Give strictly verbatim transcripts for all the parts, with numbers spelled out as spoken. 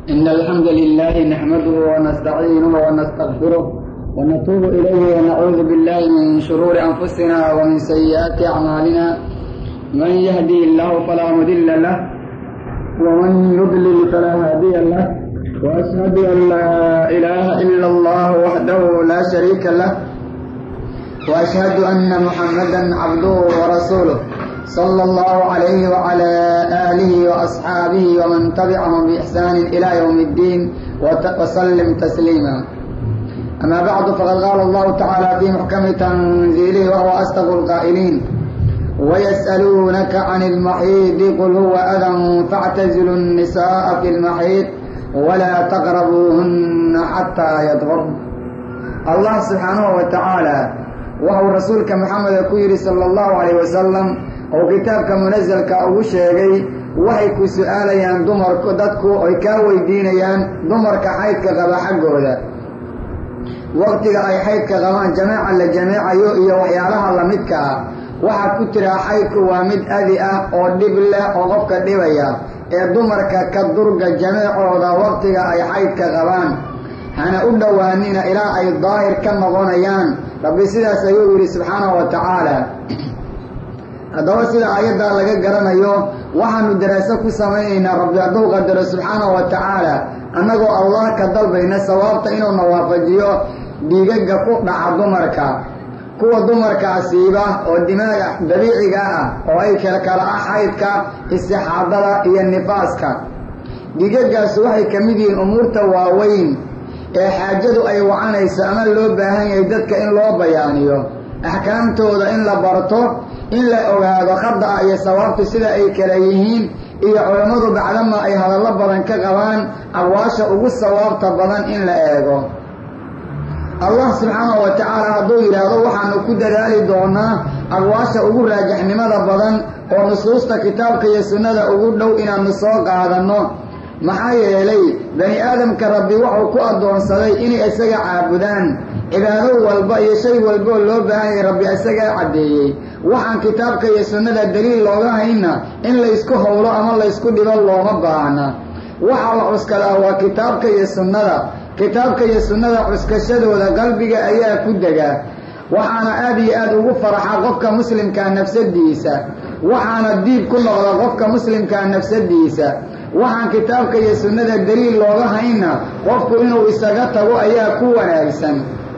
إن الحمد لله نحمده ونستعينه ونستغفره ونتوب إليه ونعوذ بالله من شرور أنفسنا ومن سيئات أعمالنا. من يهدي الله فلا مضل له ومن يضلل فلا هادي له، وأشهد أن لا إله إلا الله وحده لا شريك له، وأشهد أن محمدا عبده ورسوله صلى الله عليه وعلى آله وأصحابه ومن تبعهم بإحسان إلى يوم الدين وسلم تسليما. أما بعد، فقد قال الله تعالى في محكم تنزيله وهو أصدق القائلين: ويسألونك عن المحيض قل هو أذى فاعتزلوا النساء في المحيض ولا تقربوهن حتى يطهرن. الله سبحانه وتعالى وهو رسولك محمد كويري صلى الله عليه وسلم oo kitaabka munazalka ugu sheegay waxay ku su'aalayaan dumarku dadku ay ka weydiinayaan dumarka xaydka qaba xaggooda waqtiga ay xaydka qabaan jamaaca la jamaacayo iyo waxyaalaha la midka ah. waxa ku tira xaydku waa mid adi ah oo dhib leh oo qofka dhibaya ee dumarka ka durga jamaacooda waqtiga ay xaydka qabaan hana u dhawaanina ilaa ay daahir ka noqonayaan. rabbi sidaas ayuu yiri subxaanahu wa ta'ala. haddaba sida aayadda laga garanayo waxaanu daraaso ku samaynaynaa rabbi hadduu qadaro subxaanahu wa tacaala annagoo allah ka dalbayna sawaabta inuu nawaafajiyo dhiigagga ku dhaca dumarka, kuwa dumarka asiiba oo dimaaga dabiiciga ah oo ay kala kala ah xaydka, istixaadada iyo nifaaska. dhiigaggaas waxay ka mid yihiin umuurta waaweyn ee xaajadu ay wacanayso ama loo baahan yahay dadka in loo bayaaniyo axkaamtooda, in la barto, in la ogaado khada'a iyo sawaabtu sida ay kala yihiin, iyo culammadu bacdama ay hadallo badan ka qabaan aqwaasha ugu sawaabta badan in la eego. allah subxaanahu wa tacaala hadduu yidhaahdo waxaanu ku dadaali doonaa aqwaasha ugu raajaxnimada badan oo nusuusta kitaabka iyo sunnada ugu dhow inaanu soo qaadanno. maxaa yeelay bani aadamka rabbi wuxuu ku addoonsaday inay isaga caabudaan. cibaado walba iyo shay walboo loo baahan yahay rabbi isagaa caddeeyey. waxaan kitaabka iyo sunnada daliil looga hayna in laysku howlo ama laysku dhibo looma baahna. waxa la cuskadaa waa kitaabka iyo sunnada. kitaabka iyo sunnada cuskashadooda qalbiga ayaa ku dega, waxaana aad iyo aad ugu faraxa qofka muslimkaa nafsadiisa, waxaana diib ku noqda qofka muslimkaa nafsadiisa. waxaan kitaabka iyo sunnada daliil looga hayna qofku inuu isaga tago ayaa ku wanaagsan.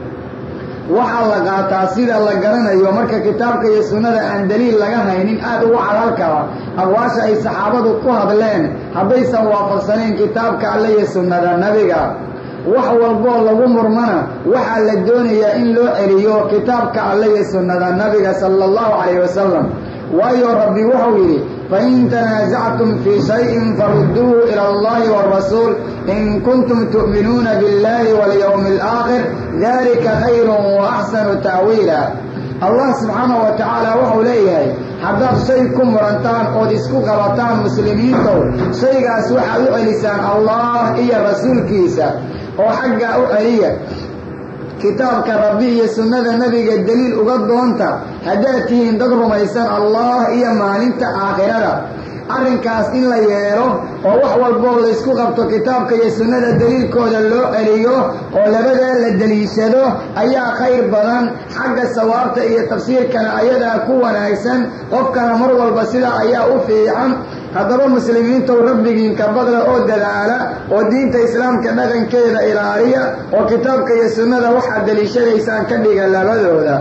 waxaa la qaataa sida la garanayo marka kitaabka iyo sunnada aan daliil laga haynin aad ugu calalkaba aqwaasha ay saxaabadu ku hadleen haddaysan waafaqsanayn kitaabka alle iyo sunnada nabiga. wax walboo lagu murmana waxaa la doonayaa in loo celiyo kitaabka alle iyo sunnada nabiga sala allahu calayhi wasalam. waayo rabbi wuxuu yidhi: fain tanaasactum fii shayin farudduuhu ila allahi waalrasuul in kuntum tu'minuuna biاllahi walyawmi alaakhir dalika khayrun wa axsanu ta'wiila. allah subxaanahu wa tacaala wuxuu leeyahay haddaad shay ku murantaan ood isku qabataan muslimiintow, shaygaas waxaad u celisaan allah iyo rasuulkiisa oo xaggaa u celiya kitaabka rabbi iyo sunnada nabiga daliil uga doonta haddaad tihiin dad rumaysan allah iyo maalinta aakhirada. arrinkaas in la yeelo oo wax walboo laysku qabto kitaabka iyo sunnada daliilkooda loo celiyo oo labadaa la daliishado ayaa khayr badan. xagga sawaabta iyo tafsiirkana ayadaa ku wanaagsan, qofkana mar walba sidaa ayaa u fiican. haddaba muslimiintow rabbigiinka badla oo dadaala oo diinta islaamka dhaqankeeda ilaaliya oo kitaabka iyo sunnada waxaad daliishadaysaan ka dhiga labadooda.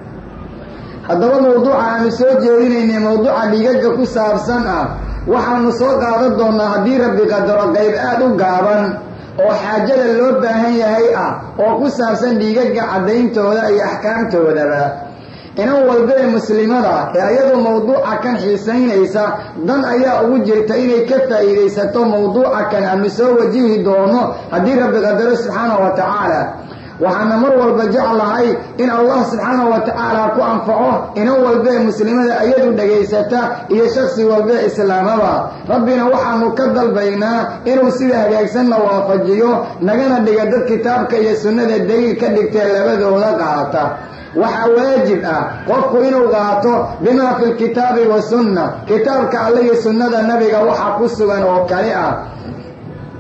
haddaba mawduuca aanu soo jeedinaynay mawduuca dhiigagga ku saabsan ah waxaanu soo qaadan doonnaa haddii rabbi qadaro qayb aad u gaaban oo xaajada loo baahan yahay ah oo ku saabsan dhiigagga caddayntooda iyo axkaamtoodaba. inan walba ee muslimada ee ayadu mawduuca kan xiisaynaysa dan ayaa ugu jirta inay ka faa'iidaysato mawduuca kan aanu soo wajihi doono haddii rabbi qadaro subxaanahu wa tacaala. waxaana mar walba jeclahay in allah subxaanahu wa tacaala ku anfaco inan walba ee muslimada ayadu dhegaysata iyo shaksi walba ee islaamaba. rabbina waxaanu ka dalbaynaa inuu sida hagaagsanna waafajiyo, nagana dhiga dad kitaabka iyo sunnada daliil ka dhigtee labadooda qaata. waxaa waajib ah qofku inuu qaato bimaa fi lkitaabi wa sunna, kitaabka alle iyo sunnada nabiga waxa ku sugan oo kale ah.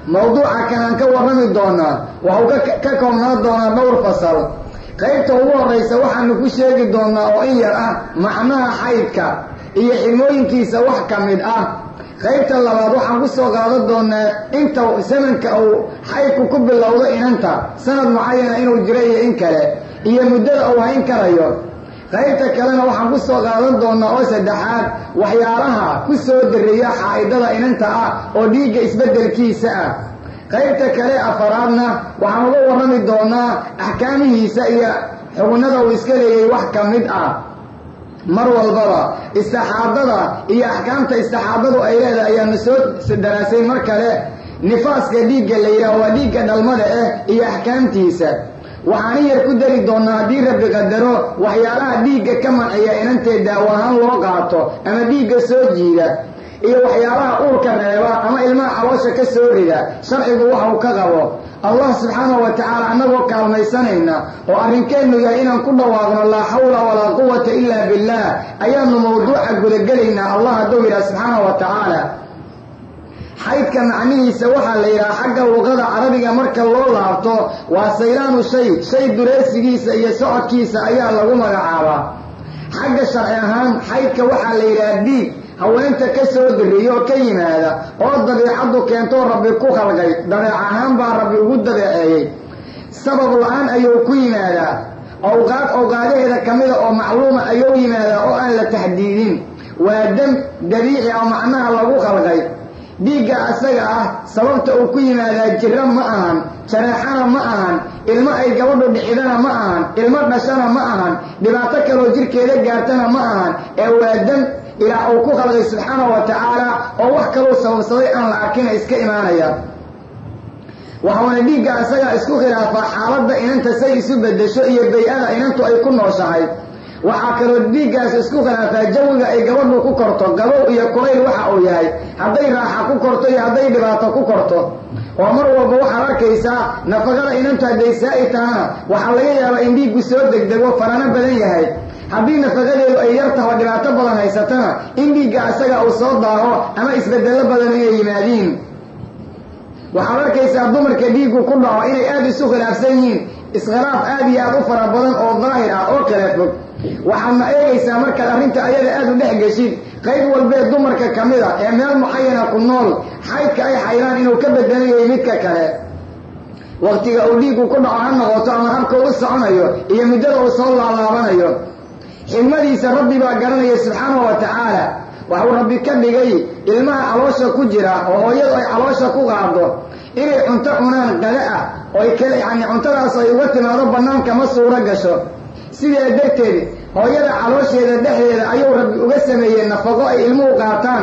mawduuca kanaan ka warrami doonaa waxuu ka koobnaan doonaa dhowr fasal. qaybta ugu horraysa waxaanu ku sheegi doonaa oo in yar ah macnaha xaydka iyo xirmooyinkiisa wax ka mid ah. qaybta labaad waxaan ku soo qaadan doonaa inta zamanka uu xaydku ku bilowdo inanta sanad mucayana inuu jiro iyo in kale iyo muddada uu hayn karayo. qaybta kalena waxaan ku soo qaadan doonaa oo saddexaad waxyaalaha ku soo dariya xaa'idada inanta ah oo dhiigga isbeddelkiisa ah. qaybta kale afaraadna waxaan uga warrami doonaa axkaamihiisa iyo xugunnada uu iska leeyay wax ka mid ah. mar walbaba istixaadada iyo axkaamta istixaadadu ay leedahay ayaanu soo daraasay. mar kale nifaaska dhiigga la yidhaah waa dhiigga dhalmada ah iyo axkaamtiisa. waxaan yar ku dari doonaa haddii rabbi qadaro waxyaalaha dhiigga ka manciya inantee daawo ahaan loo qaato ama dhiigga soo jiida iyo waxyaalaha uurka reeba ama ilmaha caloosha ka soo rida sharcigu waxa uu ka qabo. allah subxaanahu wa tacaala annagoo kaalmaysanayna oo arrinkeennu yahay inaan ku dhawaaqno laa xawla walaa quwata ilaa billah ayaanu mawduuca gudagelaynaa allah hadduu yidhaha subxaanahu wa tacaala. xaydka macnihiisa waxaa la yidhaha xagga luqada carabiga marka loo laabto waa saylaanu shay shay dureesigiisa iyo socodkiisa ayaa lagu magacaabaa. xagga sharci ahaan xaydka waxaa la yidhaha dhiig haweenta ka soo diriyo ka yimaada oo dabeecaddu keentoo rabbi ku khalqay. dabeec ahaan baa rabbi ugu dabeeceeyey, sabab la-aan ayuu ku yimaadaa. awqaad awqaadaheeda ka mida oo macluuma ayuu yimaadaa oo aan la taxdiidin. waa dam dabiici oo macnaha lagu khalqay. dhiigga asaga ah sababta uu ku yimaadaa jirro ma ahan, jareexana ma ahan, ilmo ay gabadhu dhicidana ma ahan, ilmo dhashana ma ahan, dhibaato kaloo jirkeeda gaartana ma ahan, ee waa dam ilaa uu ku khalqay subxaanahu wa tacaala oo wax kaluu sababsaday aan la arkina iska imaanaya. waxuuna dhiigga asaga isku khilaafaa xaaladda inanta say isu beddesho iyo bay-ada inantu ay ku nooshahay. waxaa kaloo dhiiggaas isku khilaafaa jawiga ay gabadhu ku korto, gabow iyo kulayl waxa uu yahay, hadday raaxa ku korto iyo hadday dhibaato ku korto. oo mar walba waxaad arkaysaa nafaqada inantu hadday saa-i tahana waxaa laga yaabaa in dhiiggu soo degdego farano badan yahay. haddii nafaqadeedu ay yar taho dhibaato badan haysatana in dhiigga asaga uu soo daaho ama isbeddello badan inay yimaadiin. waxaad arkaysaa dumarka dhiiggu ku dhaco inay aada isu khilaafsan yihiin, iskhilaaf aada iyo aada u fara badan oo daahir ah oo kala fog. waxaadna eegaysaa markaad arrinta ayada aada u dhex geshid qayb walbee dumarka ka mid a ee meel mucayana ku nool xaydka ay xaydaan inuu ka bedelayay midka kale. waqtiga uu dhiiggu ku dhaco ha noqoto ama habka u soconayo iyo muddada uu soo laalaabanayo. xigmadiisa rabbi baa garanaya subxaanahu wa tacaala. waxuu rabbi ka dhigay ilmaha caloosha ku jira oo hooyadu ay caloosha ku qaado inay cunto cunaan qada ah oo ay kale yacni cuntadaas ay uga timaado bannaanka ma suuro gasho. sidaa darteed hooyada caloosheeda dhexdeeda ayuu rabbi uga sameeyey nafaqo ay ilmuhu qaataan.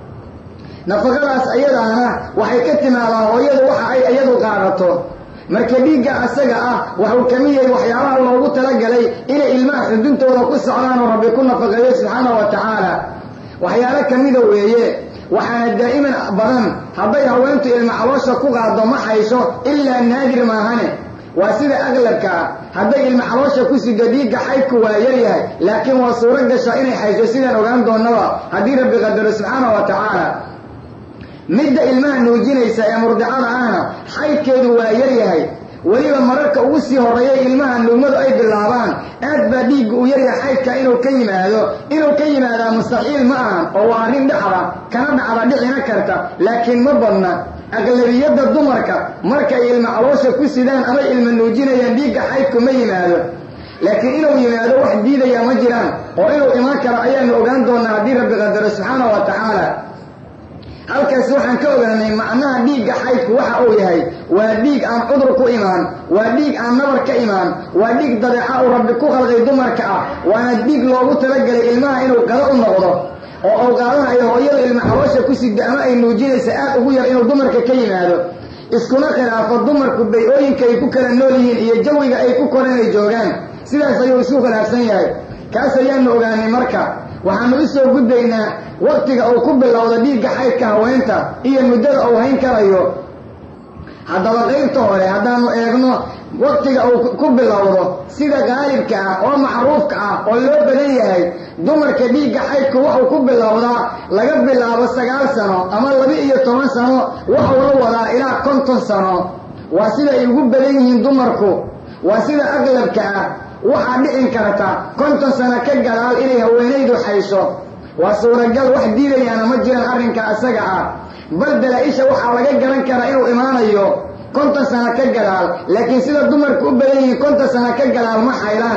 nafaqadaas ayadaana waxay ka timaadaa hooyadu waxa ay iyadu qaadato. marka dhiigga asaga ah waxuu ka mid yahay waxyaalaha loogu talagalay inay ilmaha xuduntooda ku socdaan oo rabbi ku nafaqeeyo subxaanahu wa tacaala. waxyaalo ka mida weeye. waxaana daa'iman badan hadday haweentu ilma caloosha ku qaado ma haysho ilaa naadir maahane. waa sida aqlabka ah hadday ilma caloosha ku sido dhiigga xaydku waa yar yahay, laakiin waa suuro gashaa inay haysho sidaan ogaan doonnaba haddii rabbi qadaro subxaanahu wa tacaala. midda ilmaha nuujinaysa ee murdicada ahna xaydkeedu waa yar yahay. weliba mararka ugu sii horreeyay ilmaha nuugmadu ay bilaabaan aad baa dhiiggu u yaryahay xaydka inuu ka yimaado. inuu ka yimaadaa mustaxiil ma ahan oo waa arrin dhacda kana dhacda dhicina karta, laakiin ma badna. aqlabiyadda dumarka markay ilma caloosha ku sidaan amay ilma nuujinayaan dhiigga xaydku ma yimaado. laakiin inuu yimaado wax diidaya ma jiraan oo inuu imaan karo ayaanu ogaan doonaa haddii rabbi qadaro subxaanahu wa tacaala. halkaas waxaan ka ogaanay macnaha dhiigga xaydku waxa uu yahay. waa dhiig aan cudur ku imaan, waa dhiig aan nabar ka imaan, waa dhiig dabeeca uu rabbi ku khalqay dumarka ah, waana dhiig loogu talagelay ilmaha inuu qado u noqdo oo awqaadaha ay hooyada ilma caloosha ku sida ama ay nuujinaysa aad ugu yar inuu dumarka ka yimaado. iskuna khilaafo dumarku bay-ooyinka ay ku kala nool yihiin iyo jawiga ay ku koran ay joogaan. sidaas ayuu isku khilaafsan yahay. kaas ayaanu ogaanay. marka waxaanu u soo gudbaynaa waqtiga uu ku bilowda dhiigga xaydka haweenta iyo muddada uu hayn karayo. haddaba qaybta hore haddaanu eegno waqtiga uu ku bilowdo sida gaalibka ah oo macruufka ah oo loo badan yahay dumarka dhiigga xaydku wuxuu ku bilowdaa laga bilaabo sagaal sano ama laba iyo toban sano wuxuu la wadaa ilaa konton sano waa sida ay ugu badan yihiin dumarku waa sida aqlabka ah waxaa dhicin karta konton sano ka gadaal inay haweenaydu xaysho waa suuragal wax diidayaana ma jiraan arrinka asaga ah bal dalaa-isha waxaa laga garan karaa inuu imaanayo konton sano ka gadaal laakiin sida dumarku u badan yihiin konton sano ka gadaal ma xaydaan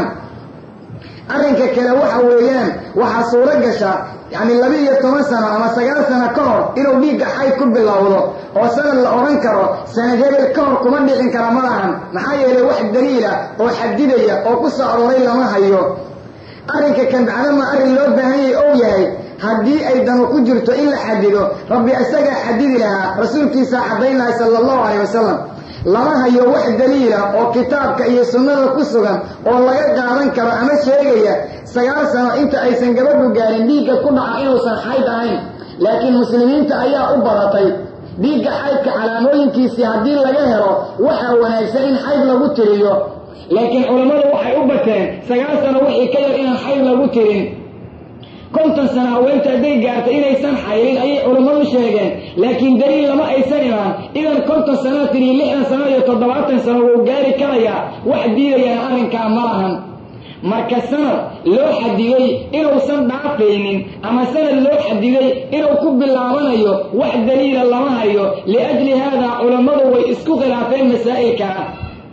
arrinka kale waxa weeyaan waxaa suuro gasha yacni laba iyo toban sano ama sagaal sano ka hor inuu dhiigga xayd ku bilowdo oo sanad la odhan karo sanad hebel ka hor kuma dhicin kara ma lahan maxaa yeelay wax daliila oo xadidaya oo ku soo arooray lama hayo arrinka kan bacdama arrin loo baahan yahay ou yahay haddii ay danu ku jirto in la xadido rabbi isagaa xadidi lahaa rasuulkiisaa caddayn lahay sala allahu calayh wasalam lama hayo wax daliila oo kitaabka iyo sunnada ku sugan oo laga qaadan karo ama sheegaya sagaal sano inta aysan gabadhu gaarin dhiigga ku dhaca inuusan xayd ahayn laakiin muslimiinta ayaa u badatay dhiigga xaydka calaamooyinkiisii haddii laga helo waxaa wanaagsan in xayd lagu tiriyo laakiin culammadu waxay u bateen sagaal sano wixii ka yar inaan xayd lagu tirin konton sano haweenta hadday gaartay inaysan xaylin ayay culammadu sheegeen laakiin daliil lama aysan imaan idan konton sano tiri lixdan sano iyo toddobaatan sano wuu gaari karayaa wax diidayaan arrinkaa ma lahan marka sanad loo xadiday inuusan dhaafaynin ama sanad loo xadiday inuu ku bilaabanayo wax daliila lama hayo liajli haadaa culammadu way isku khilaafeen masaa'ilka ah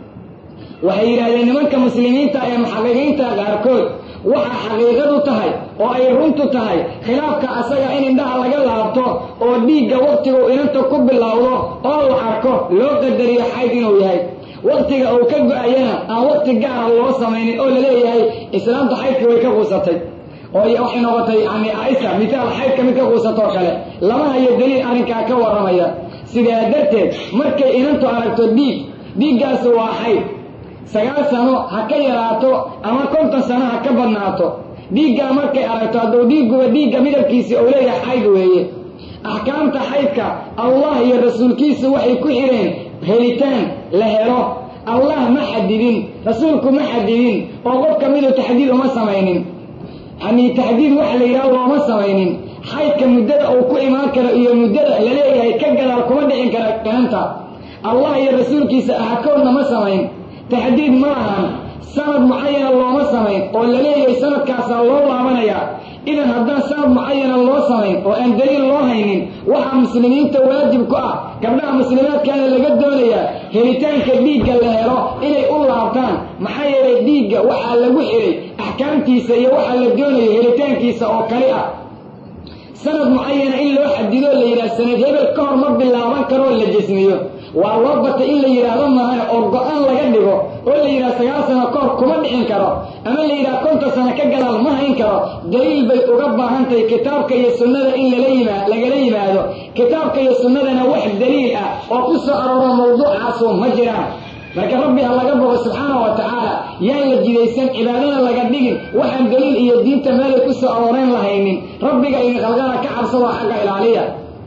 waxay yidhahdeen nimanka muslimiinta ee muxaqiqiinta qaarkood waxaa xaqiiqadu tahay oo ay runtu tahay khilaafka asaga in indhaha laga laabto oo dhiigga waqtigu inanta ku bilowdo oo la arko loo qadariyo xayd inuu yahay waqtiga uu ka go-ayana aan waqti gaara loo samaynin oo laleeyahay islaamta xaydkii way ka quusatay oo waxay noqotay yani aisa mitaal xaydka mid ka quusatoo kale lama hayo daliil arrinkaa ka warramaya sidaa darteed markay inantu aragto dhiig dhiiggaasi waa xayd sagaal sano ha ka yaraato ama konton sano ha ka badnaato dhiiggaa markay aragto hadduu dhiigguba dhiigga midabkiisii uu leeyahay xayd weeye axkaamta xaydka allah iyo rasuulkiisu waxay ku xidheen helitaan la helo allah ma xadidin rasuulku ma xadidin oo qof ka midu taxdiid uma samaynin yacnii taxdiid waxa la yidhaha looma samaynin xaydka muddada uu ku imaan karo iyo muddada la leeyahay ka gadaal kuma dhicin kara inanta allah iyo rasuulkiisa ahakoodna ma samayn taxdiid ma lahan sanad mucayana looma samayn oo la leeyahay sanadkaasaa loo laabanayaa idan haddaan sanad mucayana loo samayn oo aan daliil loo haynin waxaa muslimiinta waajib ku ah gabdhaha muslimaadkaana laga doonayaa helitaanka dhiigga la helo inay u laabtaan maxaa yeelay dhiigga waxaa lagu xiray axkaamtiisa iyo waxaa la doonayo helitaankiisa oo kali ah sanad mucayana in loo xadido la yidhaha sanad hebel ka hor ma bilaaban karoo la jesmiyo waa loo batay in la yidhaahdo maahan oo go-aan laga dhigo oo la yidhaha sagaal sano ka hor kuma dhicin karo ama la yidhaha konton sano ka gadaal ma hayn karo daliil bay uga baahan tahay kitaabka iyo sunnada in lala yima lagala yimaado kitaabka iyo sunnadana wax daliil ah oo ku soo arooro mawduucaasu ma jiraan marka rabbi ha laga bogo subxaanahu wa tacaala yaan la jidaysan cibaadana laga dhigin waxaan daliil iyo diinta meelay ku soo arooreen lahaynin rabbiga idin qalgana ka cabsado xagga ilaaliya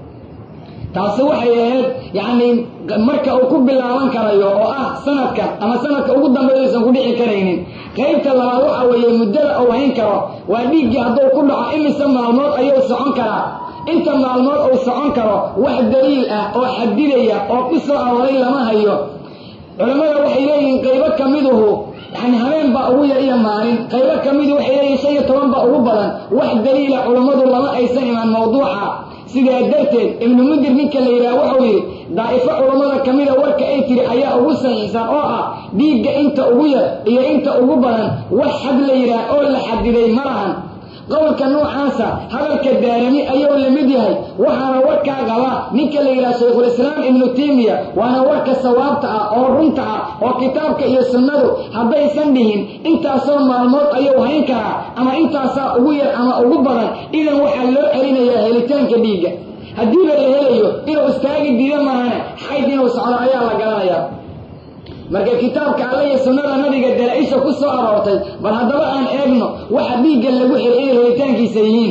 taasi waxay ahayd yacni marka uu ku bilaaban karayo oo ah sanadka ama sanadka ugu dambeeya aysan ku dhici karaynin qaybta labaad waxa weeye muddada uu hayn karo waa dhiiggii hadduu ku dhaco imise maalmood ayuu socon karaa inta maalmood uu socon karo wax daliil ah oo xadidaya oo ku soo arooray lama hayo culammada waxay leeyihiin qaybo ka miduhu yani habeen baa ugu yar iyo maalin qaybo ka midu waxay leeyihin shan iyo toban baa ugu badan wax daliila culammadu lama aysan imaan mawduuca sidaa darteed ibnu mundir ninka la yidhaha wuxuu yidhi daa'ifo culammada ka mida warka ay tiri ayaa ugu saxiixsan oo ah dhiigga inta ugu yar iyo inta ugu badan wax xad la yidhaah oo la xadiday ma lahan qowlka noocaasa hadalka daarami ayuu la mid yahay waxaana warkaa qaba ninka la yidhaha shaykhulislaam ibnu taymiya waana warka sawaabta ah oo runta ah oo kitaabka iyo sunnadu haddaysan dhihin intaasoo maalmood ayuu hayn karaa ama intaasaa ugu yar ama ugu badan idan waxaa loo celinayaa helitaanka dhiigga haddiiba la helayo inuu istaagi diida mahane xayd inuu socdo ayaa la garanayaa marka kitaabka alle iyo sunnada nabiga dalaa-isha ku soo aroortay bal haddaba aan eegno waxa dhiigga lagu xiray inay helitaankiisa yihiin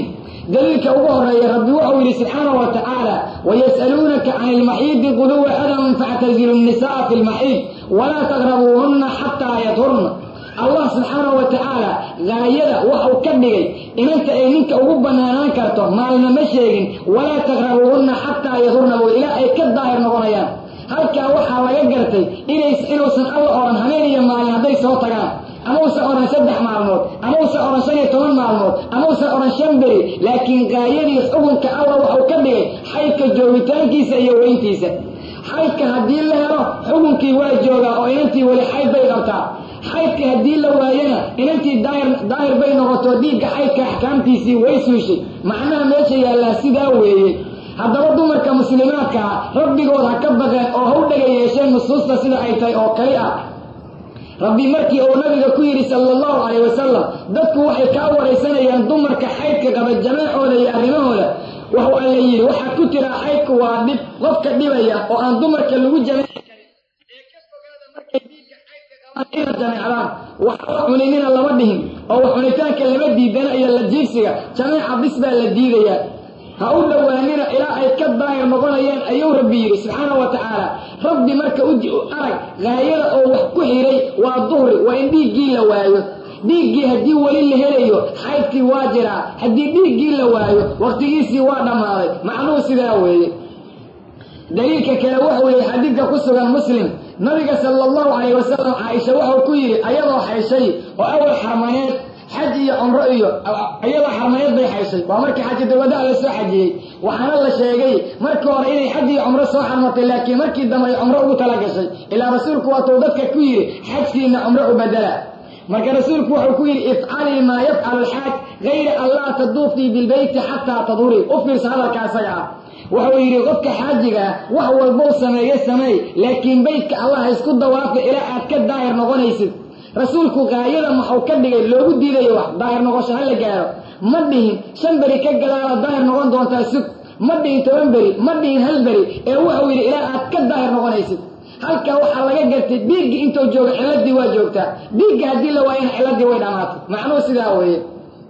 دليل كأوه يا ربي وحولي سبحانه وتعالى ويسألونك عن المحيض قل هو أذى فاعتزلوا النساء في المحيض ولا تقربوهن حتى يطهرن الله سبحانه وتعالى غايده وحو كدغي ان انت اينك ugu banaanaan karto maalna ma sheegin wala taqrabuuna hatta yadurna ila ay ka daahir noqonayaan halka waxa laga gartay inay inuusan alla oran habeen iyo maalin haday soo tagaan ama uu soo oran saddex maalmood ama uu soo oran shan iyo toban maalmood ama uu soo oran shan beri laakiin gaayadii xukunka alla waxa ka dhigay xaydka joogitaankiisa iyo weyntiisa xaydka hadii la helo xukunkii waa jooga oo intii wali xayd bay qabtaa xaydka hadii la waayana inantii daahir daahir bay noqoto dhiigga xaydka ahkaamtiisii way suushay macnaha meesha yaala sidaa weeye haddaba dumarka muslimaadka rabbigood ha ka baqeen oo ha u dhageeyeen nusuusta sida ay tahay oo kali ah rabbi markii uu nabiga ku yiri sallallahu alayhi wasallam dadku waxay ka wareysanayaan dumarka xaydka qaba jamaacooda iyo arrimahooda waxa uu leeyahay waxa ku tira xaydku waa dib qofka dhibaya oo aan dumarka lagu jamaaci karin ee ka fogaada markay dhiigga xaydka qabaan ina jamaacadaan waxa cunina lama dhihin oo cunitaanka lama diidana iyo la jiifsiga jamaaca bisbaa la diidaya ha u dhawaanina ilaa ay ka daahir noqonayaan ayuu rabbi yiri subhanahu wa ta'ala rabbi marka u arag gaayada oo wax ku xiray waa duhri waa in dhiigii la waayo dhiigii hadii wali la helayo xaydkii waa jira hadii dhiigii la waayo waqtigiisii waa dhamaaday macnuu sidaa weeye daliilka kale waxa uu xadiidka ku sugan muslim nabiga sallallahu alayhi wasallam Aisha waxa ku yiri ayadoo xayshay oo awal xarmaneed حج iyo umro iyo ayada xarmayd bay xaysay waa markii xajada wada la soo xajiyay waxana la sheegay markii hore inay xaj iyo umro soo xarmatay laakiin markii dambe umro ugu tala gashay ila rasuulku waa tuu dadka ku yiri xajkiina umro u badala marka rasuulku wuxuu ku yiri ifcali ma yaf'al al-hajj ghayra alla tadufi bil bayt hatta taduri ufir hadalka asaga wuxuu yiri qofka xajiga wax walba sameeyay sameey laakiin baytka Allah isku dawaafi ila aad ka daahir noqonaysid rasuulku gaayada maxuu ka dhigay loogu diiday wax daahir noqosho hal gaaro ma dhihin shan bari ka galaala daahir noqon doonta sug ma dhihin toban bari ma dhihin hal bari ee wuxuu yiri ilaa aad ka daahir noqonaysid halka waxa laga gartay dhiigga intuu joogo ciladii waa joogta dhiigga hadii la waayana ciladii way dhamaatay macnuu sidaa weeye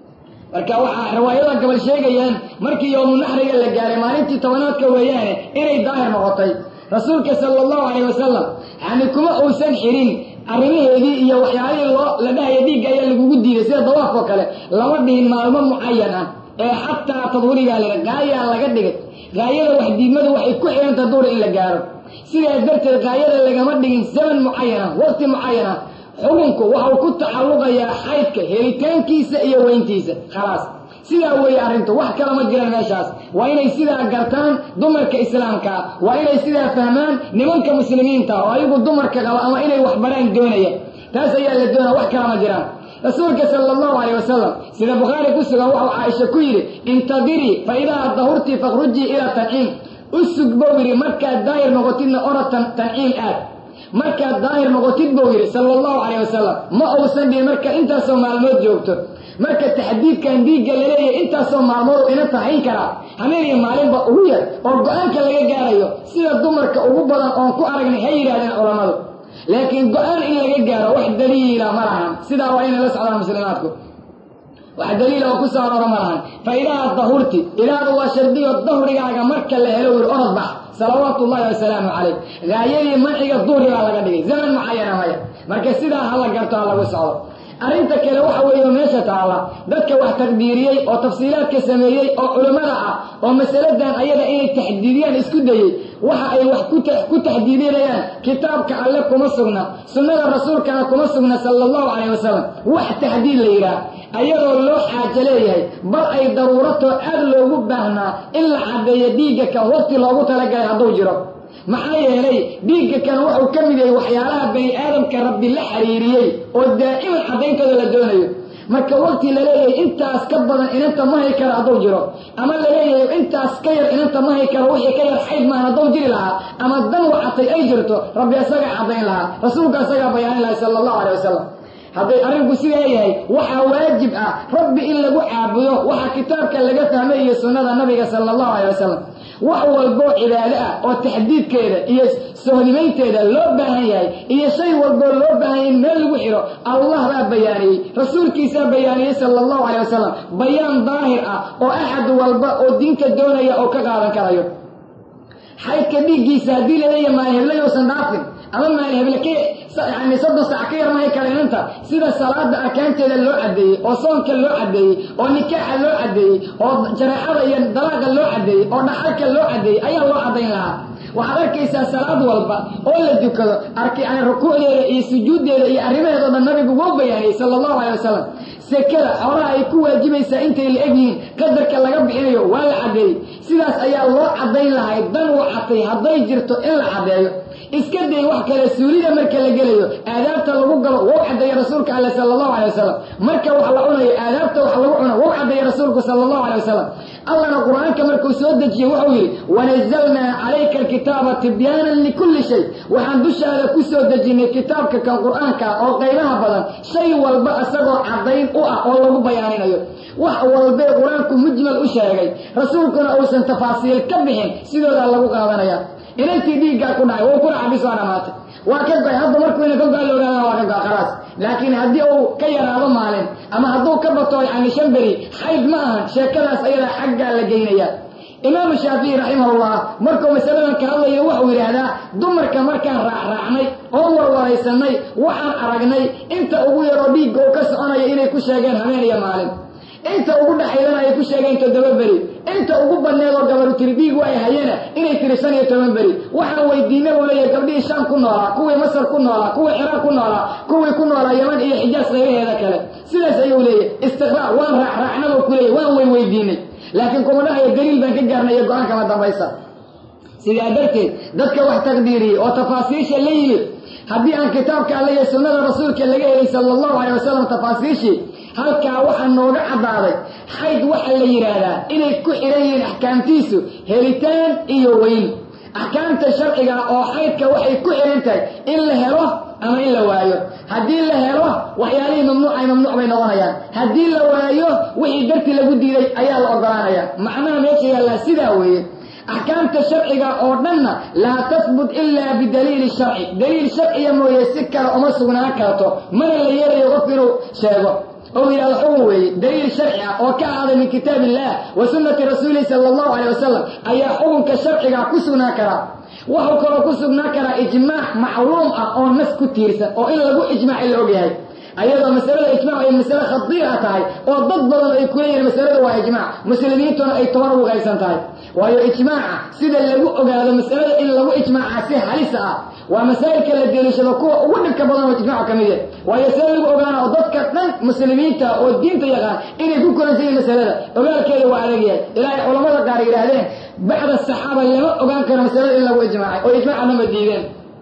marka waxa riwaayada gabal sheegayaan markii yawm nahriga la gaaray maalintii tobanaadka weeyaan inay daahir noqotay rasuulka sallallahu alayhi wasallam yani kuma uusan xirin arrimaheedii iyo waxyaalihii loo la dhahay dhiigga ayaa lagu diiday sida dawaafo kale lama dhihin maalmo muayyan ah ee hatta tadwiriga la gaaya laga dhigay gaayada wax diidmadu waxay ku xiran tahay door in la gaaro sidaa darteed gaayada lagama dhigin zaman muayyan ah waqti muayyan ah xukunku waxa uu ku tacalluqayaa xaydka helitaankiisa iyo weyntiisa khalaas sidaa weeye arrintu wax kale ma jiraan meeshaas waa inay sidaa gartaan dumarka islaamka waa inay sidaa fahmaan nimanka muslimiinta oo ayagu dumarka qaba ama inay wax baraan doonaya taas ayaa la doonaa wax kale ma jiraan rasuulka sallallahu alayhi wasallam sida bukhari ku sugan waxa Aisha ku yiri intadiri fa idaa dahurti fakhruji ila tan'im usug bawri marka daahir noqotidna oratan tan'im aad marka daahir noqotid bawri sallallahu alayhi wasallam ma uusan dhig marka inta soo maalmood joogto marka taxdiidkan dhiigga la leeyahay inta soo maalmood ina tahay kara hameen maalinba ugu yar oo go'aanka laga gaarayo sida dumarka ugu badan oo ku aragnay hay yiraahdeen culimadu laakiin go'aan in laga gaaro wax daliil ma lahan sida waa in la socdaan muslimiintu wax daliil oo ku soo ma lahan fa ilaa dahurti ilaa waa shardiyo dahurigaaga marka la helo wir orad salawaatullaahi wa salaamu alayhi gaayadii maciga duhriga laga dhigay zaman muayyan ah marka sida hal garto lagu socdo arinta kale waxa weeyo meesha taala dadka wax taqdiiriyay oo tafsiilaadka sameeyay oo culimada ah oo mas'aladan ayada inay taxdiidiyaan isku dayay waxa ay wax ku taxdiidinayaan kitaabka alle kuma sugna sunnada rasuulkana kuma sugna sallallahu alayhi wasallam wax taxdiid la yiraahdo ayadoo loo xaajo leeyahay bal ay daruurato aad loogu baahnaa in la cadeeyo dhiigga ka waqti loogu talagalay hadduu jiro maxaa yeelay dhiigga kan wuxuu ka mid yahay waxyaalaha bani aadamka rabbi la xiriiriyay oo daa'iman cadayntooda la doonayo marka waqti la leeyahay intaas ka badan inanta ma hay kara hadduu jiro ama la leeyahay intaas ka yar inanta ma hay kara wixii ka yar xayd maan hadduu jiri lahaa ama dan wacatay ay jirto rabbi asaga cadayn lahaa rasuulka asaga bayaan lahaa sallallahu alayhi wasallam hadday arinku sidaa yahay waxa waajib ah rabbi in lagu caabudo waxa kitaabka laga fahmay iyo sunnada nabiga sallallahu alayhi wasallam وحوالبو عبادة أو تحديد كذا إيه سهلمين كذا لو بهاي إيه شيء والبو لو بهاي مال وحيره الله رب بياني رسول كيسا بياني صلى الله عليه وسلم بيان ظاهر أو أحد والبو أو دينك الدولة أو كذا كرايو حي كبير جيسا دي لي ما يهلا يوصنافين أما ما يهلا كي يعني صدق ساعكير ما يكلم أنت سيدا الصلاة أكانت للو عدي أو صونك اللو عدي أو نكاح اللو عدي أو جريحة يندلق اللو عدي أو نحرك اللو عدي أي الله عدين لها وحضر كيسا صلاة والبا أولا ديكو أركي عن الركوع لي سجود لي أرمي هذا النبي بوضع يعني صلى الله عليه وسلم سكرة أورا يكون واجبيسا انت الابنين قدرك اللي قبل إليه ولا عدي سيداس أي الله عدين لها الدن وعطي هضي جرتو إلا عدي اسكدي وحكا للسورية مركا لقليو آدابتا لغوغل ووحد يا رسولك عليه صلى الله عليه وسلم مركا وحلقونا آدابتا وحلقونا ووحد يا رسولك صلى الله عليه وسلم الله القرآن كمركو سودك وحوي ونزلنا عليك الكتاب تبيانا لكل شيء وحندوش هذا كسودك كتابك كالقرآن أو غيرها بدن شيء والبقى سبع عضين أو الله بيانين أيضا وحوال بي قرآنكم مجمل أشياء رسولكنا أوسن تفاصيل كبهن سيدو الله قادنا يا إن أنت دي قاكونا وكنا عبسوانا مات وكذا هذا مركو إنك قالوا لنا وكذا خلاص لكن هدي أو كي هذا مالين أما هدو كبطوا يعني شنبري حيد معها شكلها سيدة حقا لجينيا إمام الشافعي رحمه الله مركو مثلا كالله يوحوي هذا دمرك مركا رعني أول وريسني وحن أرقني أنت أبوي ربيك وكسعنا إلي كشاقين همين يا مالين أنت أقول حيلنا يكون شيء أنت دبري أنت أقول بنيلو قبل تربيك وأي هينا إني ترساني تمنبري وحنا ويدينا ولا يقبلي الشام كنا كوي مصر كنا كوي العراق كنا كوي كنا يمن إيه حجاز غير هذا كله سلا سيولي استغراء وان راح رحنا وكلي وان وي ويديني لكن كنا هي دليل بنك جارنا يقولون كما دبيسا سيدا درتي ذكر واحد تقديري وتفاصيش الليل هدي عن كتابك عليه سنة رسولك اللي صلى الله عليه وسلم تفاصيشي halka waxa nooga cadaaday xayd waxa la yiraahdaa inay ku xirayeen ahkaamtiisu helitaan iyo weyn ahkaamta sharciga oo xaydka waxay ku xirantahay in la helo ama in la waayo hadii la helo waxyaalihi mamnuuc ay mamnuuc bay noqonayaan hadii la waayo wixii darti lagu diiday ayaa la ogolaanaya macnaha meesha la sida weeye أحكام الشرعية أردنا لا تثبت إلا بدليل الشرعي دليل شرعي مو يسكر أمسونا كاتو من اللي يرى يغفر شيئا أو يلحوه دليل شرعي وكعاد من كتاب الله وسنة رسوله صلى الله عليه وسلم أي حكم كالشرعي كسونا كرا وهو كرا كسونا كرا إجماع معلوم أو ناس كتيرسة أو إلا لقوا إجماع العبيهي أيضا مسألة إجماع هي مسألة خطيرة تاعي وضد بدل يكون مسألة وإجماع مسلمين تون أي تمروا غيسان تاعي وهي إجماع سيدا اللي وقع هذا مسألة إلا لو إجماع عسيه حليسة ومسائل كالذي يشبكوه ودك بدل إجماع كمية وهي سيدا اللي وقعنا وضد كتن مسلمين تا والدين تيغان إن يكون كل زي مسألة وقال كيلو وعليه إلهي علماء قاري إلهين بعد الصحابة اللي وقعنا كان مسألة إلا هو إجماع وإجماع أنا مديدين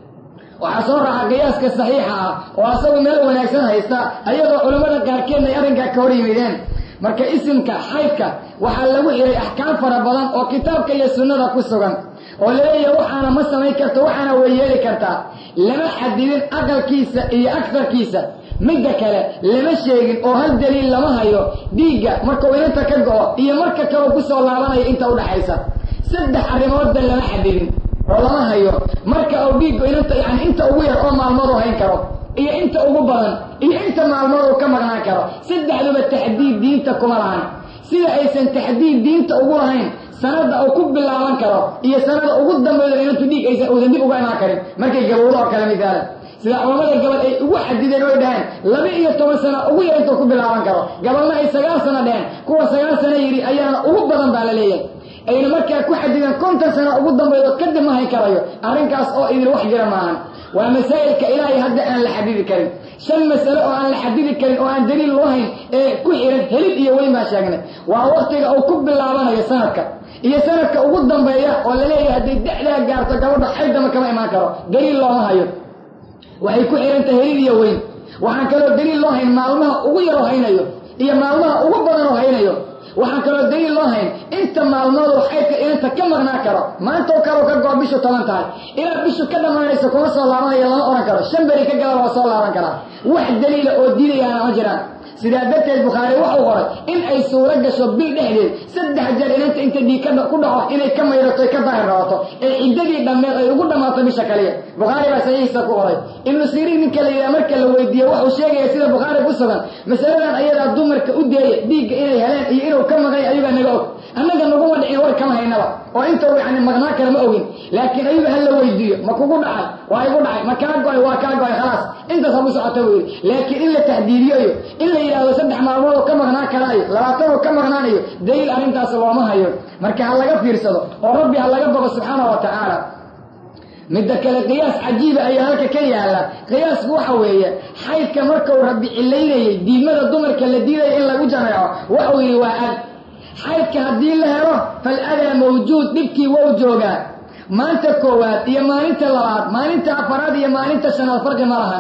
وحصور قياس كصحيحة وأصاب مال وناكسن هيستا أيضا علماء قاركين يرنك كوري ميدان marka isimka xaydka waxa lagu xiray ahkaam fara badan oo kitaabka iyo sunnada ku sugan oo leeyahay waxaana ma sameyn karto waxaana weeyeli karta lama xadidin aqalkiisa iyo aksarkiisa midda kale lama sheegin oo hal daliil lama hayo dhiiga marka uu inta ka go'o iyo marka kale ku soo laabanayo inta u dhaxaysa saddex arrimood lama xadidin oo lama hayo marka uu dhiigu inta yani inta ugu yar oo maalmood oo hayn karo iyo inta ugu badan iyo inta maalmood oo ka magnaan karo saddexduba taxdiid diinta kuma lahan sida aysan taxdiid diinta ugu lahayn sanada oo ku bilaaban karo iyo sanada ugu dambeeyay inuu dhiig aysan oo dib uga imaan karin markay gabowdo oo kala midaala sida culimada gabal ay ugu xadideen oo dhahan laba iyo toban sano ugu yar inta ku bilaaban karo gabalna ay sagaal sano dhahan kuwa sagaal sano yiri ayaana ugu badan baa la leeyahay ayna markaa ku xadideen konton sano ugu dambeeyo kadib ma hay karayo arrinkaas oo idin wax jira maahan ومسائل كإلهي هذا أن لحديد كريم شن مسألة أن لحديد كريم وأن دليل وهين كحيرا هلد إيه وين ما شاقنا ووقتك أو كب اللعبانة يسانك يسانك أغضا بيا ولا ليه هذه الدحلة قارتك أوضا حيدا ما كما إما كرو دليل الله هايو وهي كحيرا تهلد إيه وين وحان كلو دليل الله هين معلومها أغير وهين أيو إيه معلومها أغضا وهين أيو waxaan kala daliil loo hayn inta maalmood oo xaydka inta ka magnaa karo maanta oo kale ka go'o bisha toban tahay ila bisha ka dhamaanaysa kuma soo laabanaya lama oran karo shan bari ka gala waa soo laaban kara wax daliil oo diidayana ma jiraan سيدا درت البخاري وحو غري إن أي سورة قشو بالدهدين سدح جر إن أنت أنت دي كده كده إن كم يرتوي كظاهر راتو العدة دم يقول ده ما طبي شكلية بخاري بس يسكو غري إنه سيرين من كلا إلى مركل لو يدي وحو شيء يصير بخاري بصلا مثلا أيضا الدمر كأودي ديج إيه هلا إيه وكم غير أيوة نجاو أنا قلنا قوة إيه كم هينا وأنت يعني مغناك لما أوين لكن أيوة هلا ويدي ما كوكو دعاء وأيقول دعاء ما كان قوي وكان قوي خلاص أنت سامس عتوي لكن إلا تهديديه إلا إذا سدح معمول وكم غناك راي لا ترى كم غنانيه دليل أن أنت سلامها هيو مركي هلا جف يرسله وربي هلا جف سبحانه وتعالى مدك القياس عجيب أي هلك كي على قياس وحوية حيث كمرك وربي الليلة دي ماذا دمر كالدين إلا وجمعه وحوي وعد حيث كهدين له فالأذى موجود نبكي ووجوغا ما أنت كوات يا ما أنت لرات ما أنت أفراد يا ما أنت سنة الفرق مرها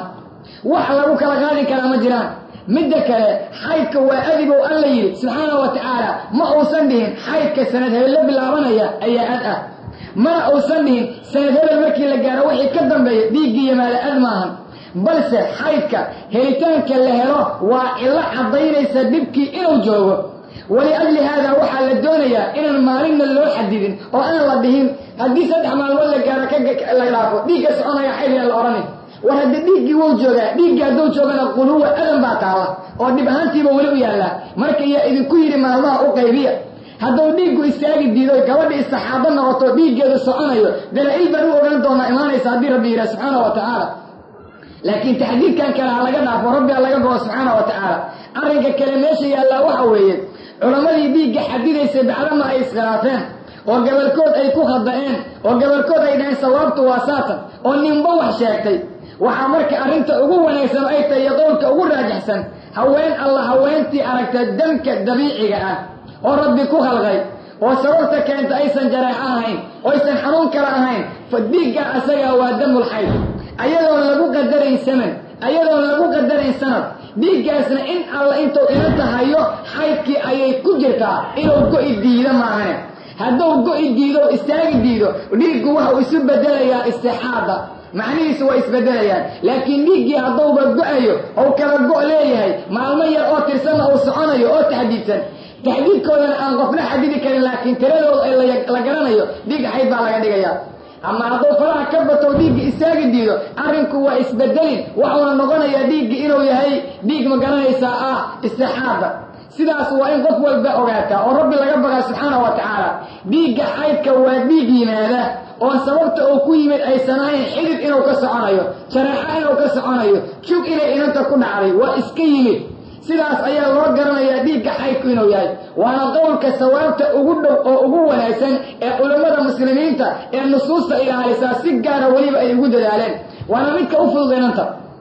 وحلوك لغاني كلام جيران مدك حيث كوأذب الليل سبحانه وتعالى ما أوصن بهم حيث كسنة هلا بالعرنية أي أدأ ما أوصنهم سنة المكي لقارا وحي كدن بي ديقية مال أدماهم بلس حيثك هيتانك اللهرة وإلا عضينا يسببكي إنو جوه ولأجل هذا وحا للدونية إن المالين اللي حديدين وأنا ربهم هدي سدح مال ولا قارا كاللغافو ديقى سعونا يا حيلي الأوراني وهدي ديقي وجوغا ديقى دو جوغا نقول هو أدم باطاوة ودي بهانتي بولو يالا مركي إذن كيري ما الله أقيبية hadduu dhiiggu istaagi diido gabadha istaxaabo noqoto dhiiggeedu soconayo dalaa'il baan u ogaan doonaa imaanaysa haddii rabbi yidhaah subxaana wa tacaala laakiin taxdiidkan kale ha laga dhaafo rabbi ha laga bogo subxaana wa tacaala arrinka kale meesha yaallaa waxa weeye culammadii dhiigga xadidaysay bacdama ay iskhilaafeen oo gabalkood ay ku khada'een oo gabalkood ay dhaheen sawaabtu waa saatan oo ninba wax sheegtay waxaa marka arrinta ugu wanaagsan ay tahay qowlka ugu raajixsan haween alla haweentii aragta damka dabiiciga ah oo rabbi ku khalqay oo sababta keenta aysan jaraax ahayn oo aysan xanuun kala ahayn fadiga asaga waa damul hayd ayadoo lagu qadaray saman ayadoo lagu qadaray sanad dhiiggaasna in alla intuu inta hayo haydkii ayay ku jirtaa inuu go'i diido maahan hadduu go'i diido istaagi diido dhiiggu waxa isu bedelayaa istixaada macnihiisu waa isbedelayaan laakiin dhiiggii hadduuba go'ayo oo kala go' leeyahay maalmo yar oo tirsan oo soconayo oo taxdiidsan تحديد كودنا أن قفنا حديد كريم لكن ترى لا جرانيو ديك حيد على جديجا أما هذا فلا كبتوا ديك استاجد ديو أرنكوا وإسبدلين وحنا نقولنا يا ديك إنه يهي ديك مجرنا ساعة استحابة سيدا سواء قفوا البأوراتا ورب الله جبر سبحانه وتعالى ديك حيد كواديك هذا وسببت أقوي من أي سنين حدث إنه كسرانيو شرحة إنه كسرانيو شوف إلى إن أنت كن عليه وإسكيمي sidaas ayaa loo garanayaa dhiigga xaydku inuu yahay waana qowlka sawaabta ugu dhow oo ugu wanaagsan ee culimada muslimiinta ee nusuusta ilaalisa si gaara waliba ay ugu dadaaleen waana midka u fududeynanta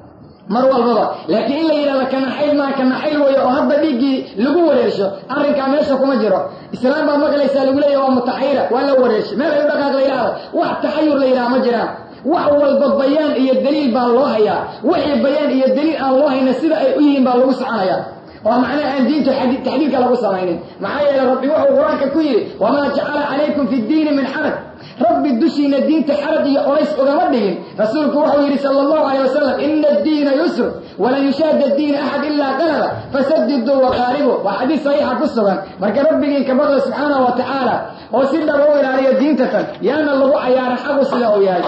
mar walbaba laakiin in la yiraahdo kana xayl ma kana xayl way oo hadda dhiigii lagu wareersho arrinka meesha kuma jiro islaam baa maqlaysa lagu leeyahay waa mutaxayira waa la wareersho meel ay dhaqaaq la yiraahdo wax taxayur la yiraahdo ma jiraan وحول ببيان إيه دليل بالله يا وحي بيان إيه دليل الله إن سيدا أيهم بالله سبحانه ومعنى أن دين تحديد تحديد كلا بصرين معايا يا ربي وحو قرانك كويري وما جعل عليكم في الدين من حرج ربي الدشي إن الدين تحرج يا أوليس أغمدهم رسولك وحو صلى الله عليه وسلم إن الدين يسر ولا يشاد الدين أحد إلا غلبه فسددوا وقاربوا وحديث صحيح قصة مرك ربي كبر سبحانه وتعالى وسيدا بويل عليه الدين تفن يانا الله عيار حق سيدا وياش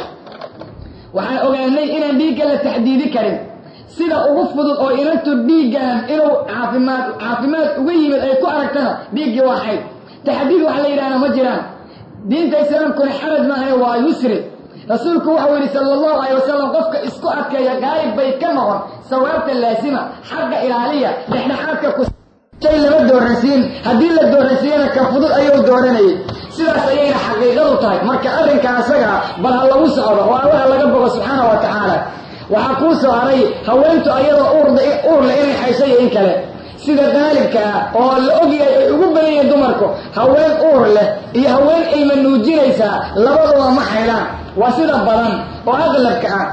waxaan ogaanay inaan dhiigga la taxdiidi karin sida ugu fudud oo inantu dhiiggan inuu caafimaad caafimaad uga yimid ay ku aragtana dhiiggi waa xayd taxdiid wax la yiraahdo ma jiraan diinta islaamkuna xaraj ma aha waa yusri rasuulku waxa uu yiri sallallahu alayhi wasallam qofka isku adkeeya gaayib bay ka noqon sawaabta laasima xagga ilaaliya dhexdhexaadka ku shay lama dooransiin haddii la dooransiiyana ka fudud ayuu dooranayay sidaas ayayna xaqiiqadu tahay marka arrinka asaga bal ha lagu socdo oo Allah laga bogo subhanahu wa ta'ala waxa ku soo haray haweentu ayadoo uurda uur la inay xaysay in kale sida qaalibka oo la ogyahay ay ugu badan dumarku haween uur leh iyo haween ilma nuujinaysa labadaba ma xaylaan waa sida badan oo aqlabka ah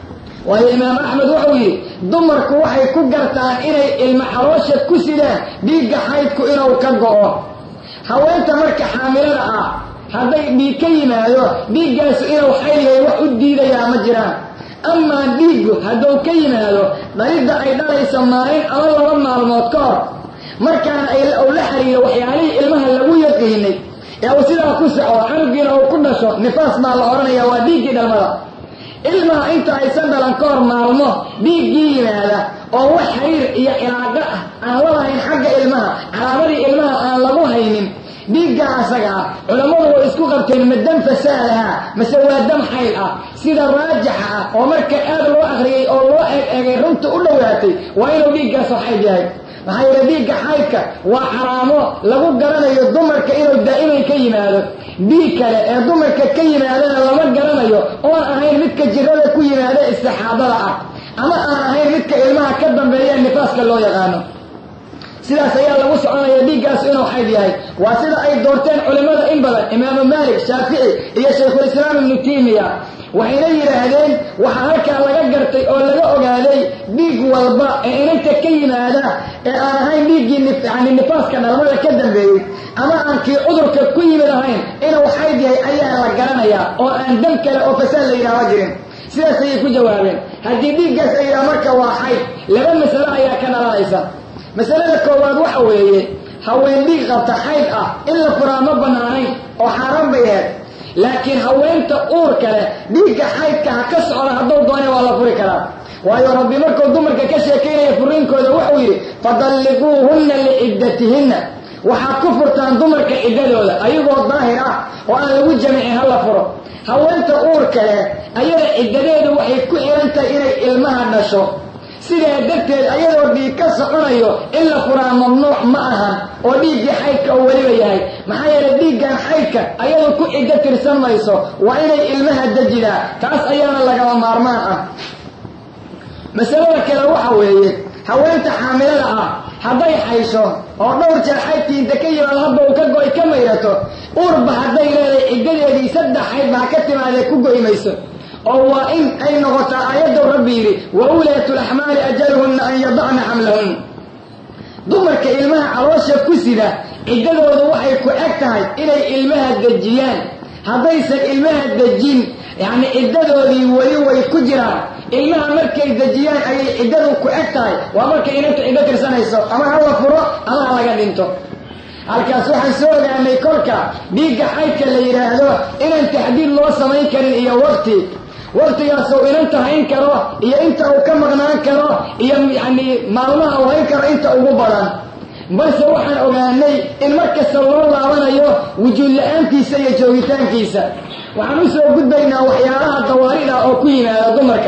والإمام أحمد وحوي دمرك وحي كجرتان إني المحروشة كسلة ديج حيدك إنه كجوه حاولت مرك حاملة آه هذا بيكيم هذا ديج جالس إنه حيله وحدي ذا يا مجرى أما ديجو هدو كيما هدو مريد أي داري سمارين أما الله رمى المذكار مركان أي الأولحري وحيالي المها اللوية كهني يا وسيلة كسع وعنقنا وكنا شو نفاس مع العرنا يا وديجي المرأة ilmaha inta aysan dhalan ka hor maalmo dhiiggii yimaada oo wax xiriir iyo ilaaga ah aan la lahayn xagga ilmaha calaamadii ilmaha aan lagu haynin dhiigga asaga ah culamadu way isku qabteen ma dam fasaadaha mase waa dam xayl ah sida raajixa ah oo marka aad loo akhriyay oo loo eegay runta u dhowaatay waa inuu dhiiggaas xayl yahay maxaa yeelay dhiigga xaydka waa xaraamo lagu garanayo dumarka inuu daa'imay ka yimaado dhiig kale ee dumarka ka yimaadana lama garanayo oo aan ahayn midka jirada ku yimaada istixaadada ah ama aan ahayn midka ilmaha ka dambeeya nifaaska loo yaqaano sidaas ayaa lagu soconaya dhiiggaas inuu xayd yahay waa sida ay doorteen culimada in badan imaamu maalik shaafici iyo shaykhul islaam ibnu taymiya waxayna yidhaahdeen waxaa halkaa laga gartay oo laga ogaaday dhiig walba ee inanta ka yimaada ee aan ahayn dhiiggii yani nifaaska dhalmada ka dambeeyey ama aan kii cudurka ku yimid ahayn inuu xayd yahay ayaa la garanayaa oo aan dam kale oo fasaad la yidhaahdo jirin sidaas ayay ku jawaabeen haddii dhiiggaas ay yidhaha marka waa xayd laba masalo ayaa ka dhalanaysa masalada koowaad waxa weeye haween dhiig qabta xayd ah in la furaa ma bannaanayn oo xaaraan bay ahayd laakiin haweenta uur kale dhiigga xaydka ha ka socda hadduu doonay waa la furi karaa waayo rabbi markuu dumarka ka sheekaynaya furiinkooda wuxuu yidhi fadalliguuhunna liciddatihinna waxaad ku furtaan dumarka ciddadooda ayagoo daahir ah oo aan lagu jamicin ha la furo haweenta uur kale ayada ciddadeedu waxay ku xihan tahay inay ilmaha dhasho sidaa darteed ayadoo dhiig ka soconayo in la furaa mamnuuc ma ahan oo dhiiggii xaydka uu weliba yahay maxaa yeelay dhiiggan xaydka ayadoo ku ciddo tirsan mayso waa inay ilmaha dejidaa taas ayaana lagama maarmaan ah masalada kale waxa weeye haweenta xaamilada ah hadday xaysho oo dhowr jeer xaydkii inta ka yimaado hadba uu ka go'y ka mayrato uurba hadday leedahay ciddadeedii saddex xaydba ha ka timaadee ku go'i mayso oo waa in ay noqotaa aayaddu rabbi yidhi wa ulaatu laxmaali ajaluhunna an yadacna xamlahun dumarka ilmaha caloosha ku sida ciddadoodu waxay ku eg tahay inay ilmaha dejiyaan haddaysan ilmaha dejin yacni ciddadoodii weli way ku jiraan ilmaha markay dejiyaan ayay ciddadu ku eg tahay waa markay inantu ciddo tirsanayso ama ha la furo ama ha laga dhinto halkaas waxaan soo ogaanay kolka dhiigga xaydka la yidhaahdo inaan taxdiid loo samayn karin iyo waqti waqtigaasuu inanta hayn karo iyo inta uu ka maqnaan karo iyo yacni maalmaha uu hayn karo inta ugu badan balse waxaan ogaanay in mar kasta loo laabanayo wujuud la-aantiisa iyo joogitaankiisa waxaan u soo gudbaynaa waxyaalaha dawaarida oo ku yimaada dumarka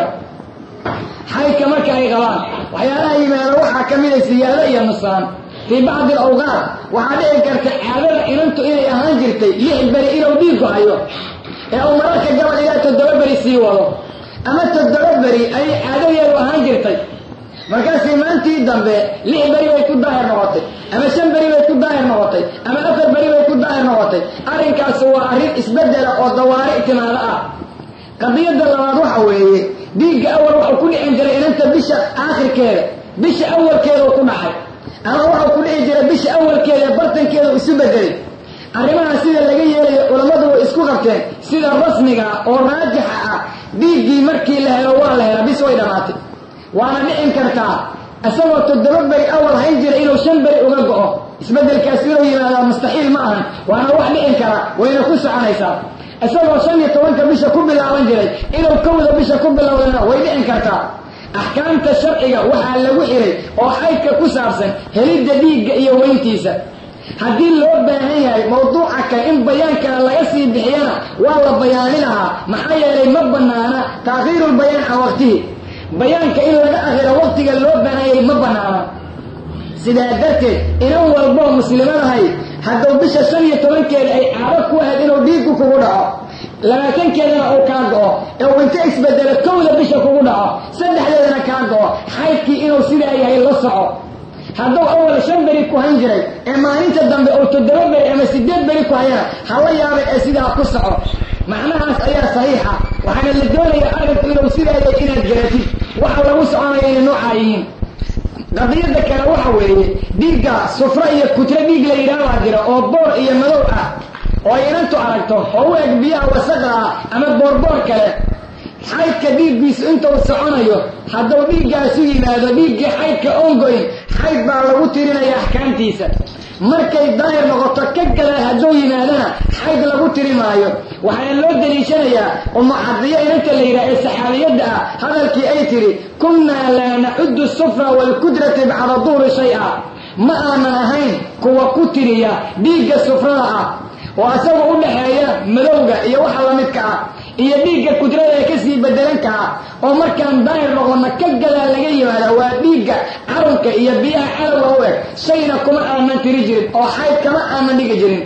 xaydka marka ay qabaan waxyaalaha yimaada waxaa ka mid a siyaado iyo nusaan fii bacdi alawqaat waxaa dhici karta caadada inantu inay ahaan jirtay lix beri inuu dhiiggu hayo ee uu mararka gabal ilaa toddoba beri sii wado ama toddoba beri ayay caadadeedu ahaan jirtay markaasii maantii dambe lix beri bay ku daahir noqotay ama shan beri bay ku daahir noqotay ama afar beri bay ku daahir noqotay arrinkaas waa arrin isbeddela oo dawaari timaado ah qadiyadda labaad waxa weeye dhiigga awal waxuu ku dhicin jiray inanta bisha aakhirkeeda bisha awalkeeduu ku dhacay ama waxuu ku dhici jiray bisha awalkeeda bartankeeda isu bedelay arrimaha sida laga yeelayo culammadu way isku qabteen sida rasmiga oo raajixa ah dhiiggii markii la helo waa la hela bis way dhammaatay waana dhicin kartaa isagoo toddoba beri awal hayn jira inuu shan beri uga go'o isbeddelkaas inuu yimaadaa mustaxiil ma ahan waana wax dhicin kara wayna ku soconaysaa isagoo shan iyo tobanka bisha ku bilaaban jiray inuu kowda bisha ku bilowdana way dhicin kartaa axkaamta sharciga waxaa lagu xiray oo xaydka ku saabsan helidda dhiigga iyo weyntiisa haddii loo baahan yahay mawduuca kale in bayaankana laga sii bixiyana waa la bayaani lahaa maxaa yeelay ma bannaana taakhiirulbayaan can waqtihi bayaanka in laga akhiro waqtiga loo baahanyay ma bannaana sidaa darteed inan walboo muslimadahay hadduu bisha shan iyo tobankeeda ay caado ku ahayd inuu dhiiggu kugu dhaco labaatankeedana uu kaa go'o ee uu inta isbedelo kowda bisha kugu dhaco saddexdeedana kaa go'o xaydkii inuu sidaa yahay la soco hadduu awal shan beri ku hayn jiray ee maalinta dambe uu toddoba beri ama sideed beri ku hayana hala yaabay ee sidaa ku soco macnahaas ayaa saxiixa waxaana la doonayaa arrinku inuu sidaa yahay inaad garatid waxa lagu soconaya inay noocaa yihiin qadiyadda kale waxa weeye dhiigga sufro iyo kutre dhiig la yidhaahdaa jira oo boor iyo madow ah oo ay inantu aragto oo u eg biyaha wasaqda ah ama boorboor kale xaydka dhiiggiisu inta uu soconayo hadduu dhiiggaasu yimaado dhiiggii xaydka oon goyn xayd baa lagu tirinaya axkaamtiisa markay daahir noqoto ka gadaal hadduu yimaadana xayd lagu tiri maayo waxaana loo daliishanayaa ummu cadiya inanta la yidhaha ee saxaabiyadda ah hadalkii ay tidhi kunnaa laa nacudu sufra waalkudrati bacda duhri shay-a ma aanan ahayn kuwa ku tiriya dhiigga sufrada ah oo isaga u dhaxeeya madowga iyo waxa la midka ah iyo dhiigga kudrada ee kasii bedelanka ah oo markaan daahir noqonna ka gadaal laga yimaada waa dhiigga carunka iyo biyaha calowga u eg shayna kuma aanan tiri jirin oo xayd kama aanan dhigi jirin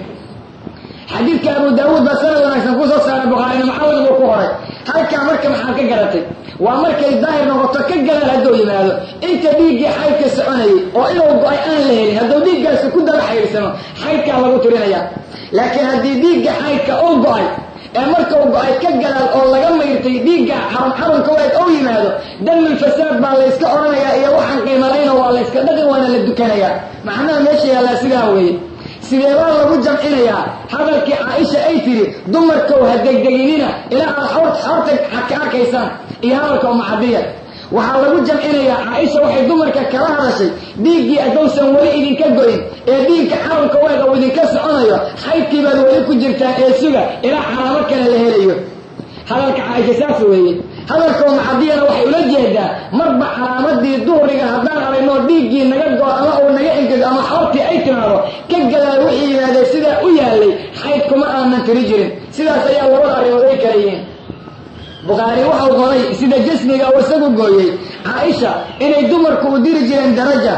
xadiidka abu daawuud baa sanad wanaagsan kusoo saaray bukhaarina maxamed buu ku horay halkaa marka maxaa ka garatay waa markay daahir noqoto ka gadaal hadduu yimaado inta dhiiggii xaydka soconayay oo inuu go-ay aan la helin hadduu dhiiggaasi ku daba xaydhsano xaydkaa lagu tirinaya laakiin haddii dhiigga xaydka uu go-ay ee markau go-ay ka gadaal oo laga mayrtay dhiigga xarun xarunka weeg ou yimaado damul fasaad baa layska odhanayaa iyo waxaan qiimalayna waa layska dhaqin waana la dukanayaa macnaha meesha yaallaa sidaa weeye sidee baa lagu jamcinayaa hadalkii caaisha ay tidhi dumarkow ha degdeginina ilaa aad xorta ka arkaysaan iyo hadalka umacadiya waxaa lagu jamcinayaa caaisha waxay dumarka kala hadashay dhiiggii adowsan weli idinka go-in ee dhiigga xarunka weeg uu idinka soconayo xaydkii baad weli ku jirtaan ee suga ilaa calaamo kale la helayo hadalka caaisha saas weeye hadalka umacadiyana waxay ula jeedaa marba calaamadii duhriga haddaan aragno dhiiggii naga go- ama uu naga engego ama xoortii ay timaado ka gadaal wixii yimaadee sidaa u yaalay xayd kuma aanan tiri jirin sidaas ayaa labada arrimood ay kala yihiin bukhaari waxau qoray sida jasmiga uu isagu gooyey caaisha inay dumarku u diri jireen daraja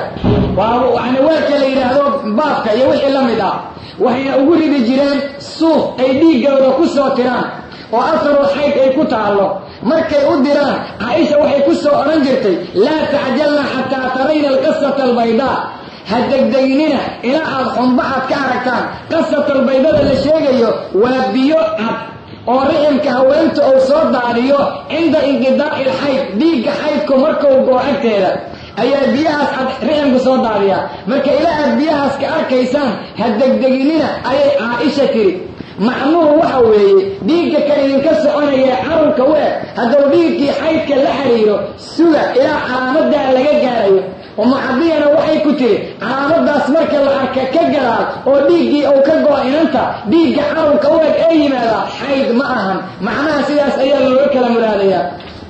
yani weelka la yidhaahdo baabka iyo wixii la mid ah waxayna ugu ridi jireen suuf ay dhiiggooda ku soo tiraan oo afaroo xayd ay ku taallo markay u diraan caaisha waxay ku soo odhan jirtay laa tacjalna xataa tarayna alqasata albaydaa ha degdegnina ilaa aad xumba aad ka aragtaan qasatalbaydada la sheegayo waa biyo cad oo riximka haweenta uu soo daadiyo cinda inqidaaci ilxayd dhiigga xaydku markuu goo agteeda ayaa biyahaas cad riximku soo daadiyaa marka ilaa aad biyahaas ka arkaysaan ha degdeginina ayay caaisha tiri macnuhu waxa weeye dhiigga ka idinka soconaya carunka u eg hadduu dhiiggii xaydka la xiriiro suga ilaa calaamadaa laga gaarayo umacadiyana waxay ku tiri calaamadaas marka la arka ka gadaal oo dhiiggii uu ka go-a inanta dhiigga carunka u eg ee yimaada xayd ma ahan macnaha sidaas ayaa looga kala muraadayaa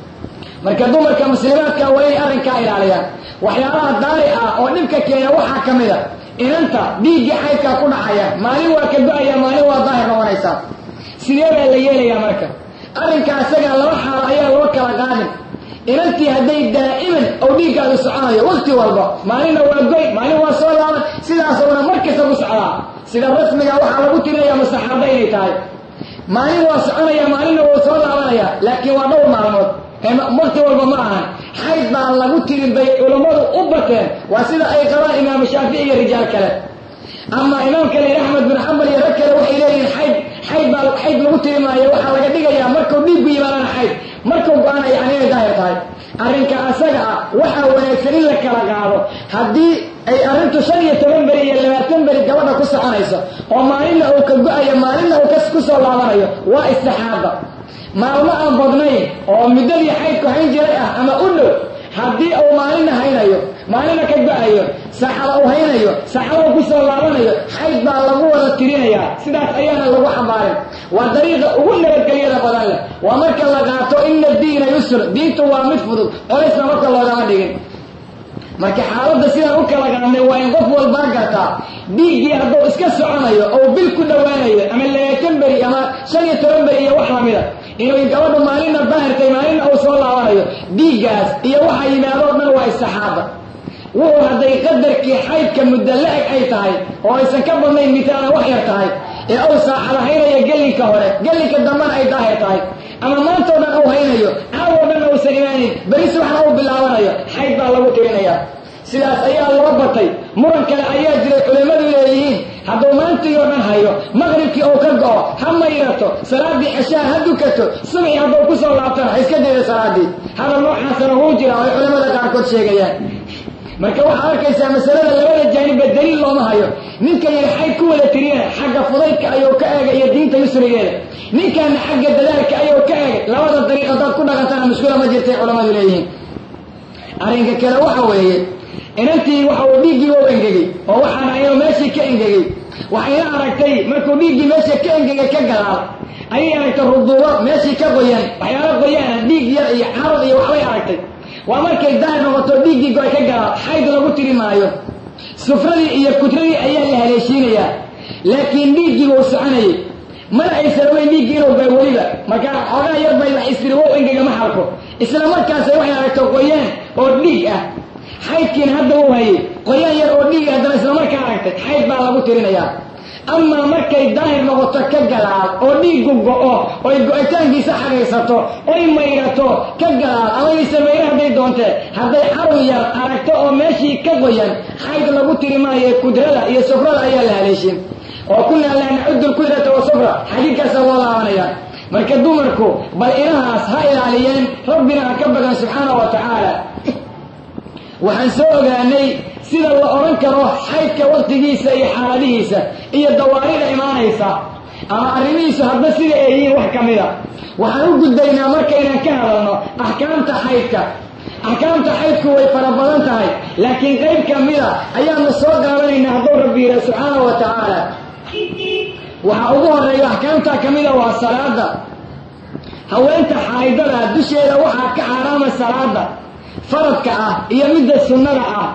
marka dumarka muslimaadka waa inay arrinkaa ilaaliyaan waxyaabaha daari ah oo dhibka keena waxaa ka mid a inanta dhiiggii xaydkaa ku dhacaya maalin waa ka go-aya maalin waa daahir noqonaysaa sidee baa la yeelayaa marka arrinka isaga laba xaalo ayaa loo kala qaadin inantii hadday daa'iman ou dhiiggaadu soconayo waqti walba maalinna waa goy maalin waa soo laaban sidaasuna mar kasta ku socdaa sida rasmiga waxaa lagu tirinayaa mustaxaaba inay tahay maalin waa soconaya maalinna wuu soo laabanaya laakiin waa dhowr maalmood waqti walba ma ahan xayd baa lagu tirin bay culammadu u bateen waa sida ay qabaan imaamu shaafici iyo rijaal kale ama imaamka leer axmed bin xambal iyo rag kale waxay leeyihiin xayd xayd baa xayd lagu tiri maayo waxaa laga dhigayaa markuu dhiiggu yimaadana xayd markuu go-ana yani inay daahir tahay arrinka asaga ah waxaa wanaagsan in la kala qaado haddii ay arrintu shan iyo toban beri iyo labaatan beri gabadha ku soconayso oo maalinna uu ka go-ayo maalinna uu ku soo laabanayo waa istixaaba maalmo aan badnayn oo muddadii xaydku hayn jiray ah ama u dhow haddii uu maalinna haynayo maalinna ka go-ayo saacada uu haynayo saacada uu ku soo laabanayo xayd baa lagu wada tirinayaa sidaas ayaana lagu xambaarin waa dariiqa ugu nabadgelyada badan leh waa marka la qaato ina diina yusr diintu waa mid fudud colaysna marka loogama dhigin marka xaaladda sidaan u kala qaadnay waa in qof walbaa gartaa dhiiggii hadduu iska soconayo oo bil ku dhowaanayo ama labaatan beri ama shan iyo toban beri iyo wax lamida inuu gabadhu maalinna daahirtay maalinna uu soo laabanayo dhiiggaas iyo waxa yimaado o dhan waa istaxaaba wuxuu hadday qadarkii xaydka muddo la-eg ay tahay oo aysan ka badnayn mitaalan wax yar tahay ee uu saacada haynayo gellinka hore gellinka dambana ay daahir tahay ama maantao dhan uu haynayo caawoo dhan uusan imaanin beri subaxna uu bilaabanayo xayd baa lagu tirinayaa sidaas ayaa loo batay muran kale ayaa jiray culimmadu leeyihiin hadduu maantii oo dhan hayo maqribkii uu ka go-o ha mayrato salaaddii ceshaha ha dukato subxii hadduu ku soo laabtana ha iska dayda salaaddii hadal noocaasana wuu jira oo ay culimmada qaarkood sheegayaan marka waxaa arkaysaa masalada labada jaanibba daliil looma hayo ninka yar xayd ku wada tirina xagga fudaydka ayuu ka eegay iyo diinta yusrigeeda ninkaana xagga dadaalka ayuu ka eegay labada dariiqo dad haddaad ku dhaqantana mushkila ma jirtay culamadu leeyihiin. arrinka kale waxa weeye inantii waxa uu dhiiggii u engegay oo waxaana inuu meeshii ka engegay waxayna aragtay markuu dhiiggii meesha ka engegay ka galaal ayay aragtay ruduubo meeshii ka qoyan waxyaalo qoyaana dhiig yar iyo carad iyo waxbay aragtay waa markay daahir noqoto dhiiggii goy ka galaal xayd lagu tiri maayo sufradii iyo kutradii ayaa la haleeshiinayaa laakiin dhiiggii wuu soconayay mana aysan ogeyn dhiiggii inuu bay weliba markaa xoogaa yar bay wax istiri wow engega ma xalko isla markaasay waxay aragto qoyaan oo dhiig ah xaydkiina hadda uu hayay qoyaan yar oo dhiig haddana isla markaa aragtay xayd baa lagu tirinayaa amaa markay daahir noqoto ka galaal oo dhiiggu go'o oy go'itaankiisa xagaysato oy mayrato ka galaal ama aysa mayra hadday doontee hadday xarun yar aragto oo meeshii ka qoyan xayd lagu tiri maayo kudrada iyo sufrada ayaa la haleeshin oo kunaa laa nacudu lkudrata wasufra xadiidkaasa loo laabanaya marka dumarku bal inahaas ha ilaaliyeen rabbina ha ka bagan subxaana wa tacaala waxaan soo ogaanay sida la odhan karo xaydka waqtigiisa iyo xaaladihiisa iyo dawaarida imaanaysa ama arrimihiisu hadba sida ay yihiin wax ka mida waxaan u gudbaynaa marka inaan ka hadalno axkaamta xaydka axkaamta xaydku way fara badan tahay laakiin qayb ka mida ayaanu soo qaadanaynaa hadduu rabbi yidha subxaana wa tacaala waxa ugu horeeya axkaamta ka mida waa salaada haweenta xaaidada dusheeda waxaa ka xaaraama salaada faradka ah iyo midda sunnada ah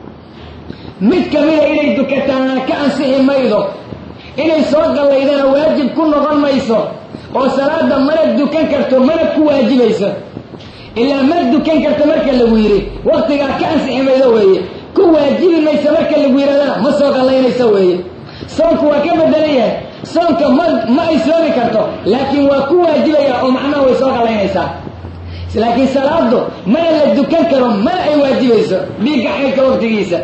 mid ka mida inay dukataana ka ansixi maydo inay soo qallaydana waajib ku noqon mayso oo salaada mana dukan karto mana ku waajibayso ilaa ma dukan karto marka lagu yidhi waqtigaa ka ansixi maydo weeye ku waajibi maysa marka lagu yidhahdana ma soo qallaynayso weeye soonku waa ka bedelan yahay soonka ma ma ay soomi karto laakiin waa ku waajibaya oo macnaha way soo qallaynaysaa laakiin salaadu mana la dukan karo mana ay waajibayso dhiigga xaydka waqtigiisa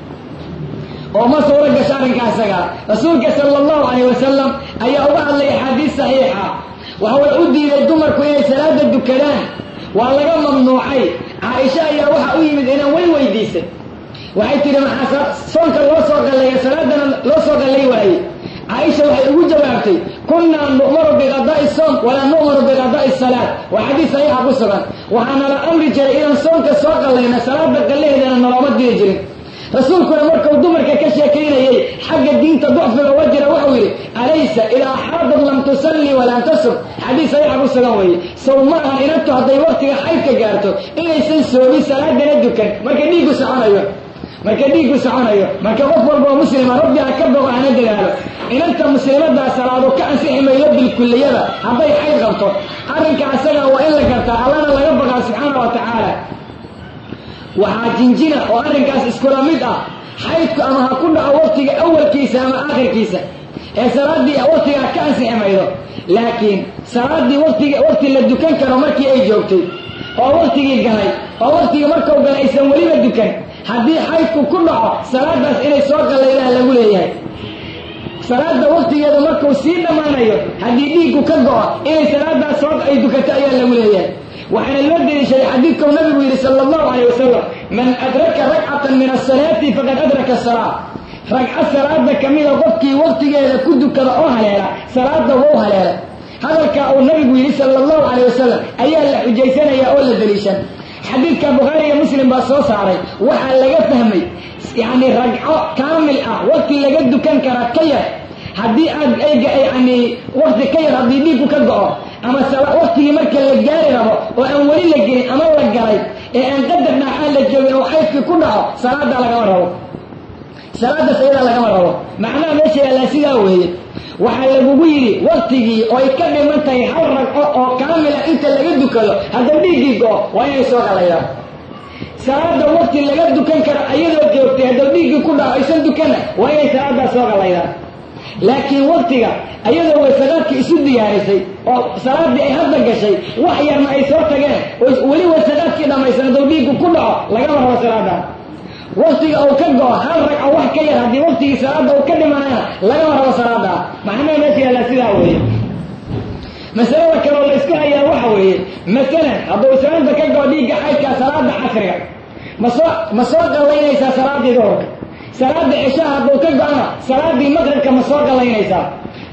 oo ma suuro gasho arrinka isaga rasuulka sala allahu calayh wasalam ayaa uga hadlay axaadiis saxiixa waxa u diiday dumarku inay salaada dukadaan waa laga mamnuucay caaisha ayaa waxa u yimid inaan way weydiisay waxay tihi maxaa soonka loo soo qalleeya salaadana loo soo qallay waayey caaisha waxay ugu jawaabtay kunnaa nu'maru biqadaa'i soom walaa nu'maru biqadaa'i salaad waa xadiis saxiixa ku sugan waxaana la amri jiray inaan soonka soo qallayna salaada qallaheedana nalooma diri jirin rasuulkuna markuu dumarka ka sheekaynayey xagga diinta ducfiga uga jira wuxuu yidhi alaysa idaa xaadad lam tusalli walam tasum xadiis saxiixa ku sugan weeye sow ma aha inantu hadday waqtiga xaydka gaarto inaysan soomin salaadana dukan marka dhiiggu soconayo marka dhiiggu soconayo marka qof walba oo muslima rabbi ha ka bogo hana dadaalo inanta muslimadaa salaado ka ansixi maydo bilkulliyada hadday xayd qabto arrinka asaga waa in la gartaa allana laga bagaa subxaana wa tacaala waxaa jinjina oo arrinkaas iskula mid ah xaydku ama ha ku dhaco waqtiga awalkiisa ama aakhirkiisa ee salaaddii waqtigaa ka ansixi maydo laakiin salaaddii waqtiga waqti la dukan karo markii ay joogtay oo waqtigii galay oo waqtigii markuu galay aysan weliba dukan haddii xaydku ku dhaco salaadaas inay soo qallaydaan lagu leeyahay salaada waqtigeeda markuu sii dhammaanayo haddii dhiiggu ka go'o inay salaadaas soo ay dukato ayaa lagu leeyahay waxaana loo deliishaday xadiidkuu nabigu yidhi sala allahu calayh wasalam man adraka ragcatan min asalaati faqad adraka asalaa ragco salaada ka mida qofkii waqtigeeda ku dukada oo haleela salaada wou haleela hadalkaa uu nabigu yidhi sala allahu calayh wasalam ayaa la xujaysanayaa oo la deliishan xadiidka bukhaari iyo muslim baa soo saaray waxaa laga fahmay yacni ragco kaamil ah waqti laga dukan karaa ka yar haddii aad ayga yani waqti ka yar haddii dhiiggu ka go'o ama waqtigii marka la gaari rabo oo aan weli la gelin ama la galay ee aan qadar dhaaxaan la joogin oo xaydkii ku dhaco salaada lagama rabo salaadaas ayadaa lagama rabo macnaha meesha yaallaa sidaa weeye waxaa lagugu yidhi waqtigii oo ay ka dhiman tahay hal ragco oo kaamila inta laga dukado haddau dhiiggii go'o waa inay soo qallaydaan salaada waqti laga dukan karo ayadoo joogtay haddau dhiiggii ku dhaco aysan dukanna waa inay salaadaas soo qallaydaan laakiin waqtiga ayadoo waysaqaadkii isu diyaarisay oo salaaddii ay hadda gashay wax yarna ay soo tageen oo weli waysaqaadkii dhammaysan haddau dhiiggu ku dhaco lagama rabo salaadan waqtiga uu ka go'o hal ragco wax ka yar haddii waqtigii salaada uu ka dhimanayna lagama rabo salaadaa macnaha meesha yaallaa sidaa weeye masalada kaloo la isku hayaa waxa weeye masalan hadduu islaanta ka go'o dhiigga xaydkaa salaada casriga ma soo ma soo qallaynaysaa salaaddii duhurka salaada cishaha hadduu ka go'ana salaaddii maqribka ma soo qallaynaysaa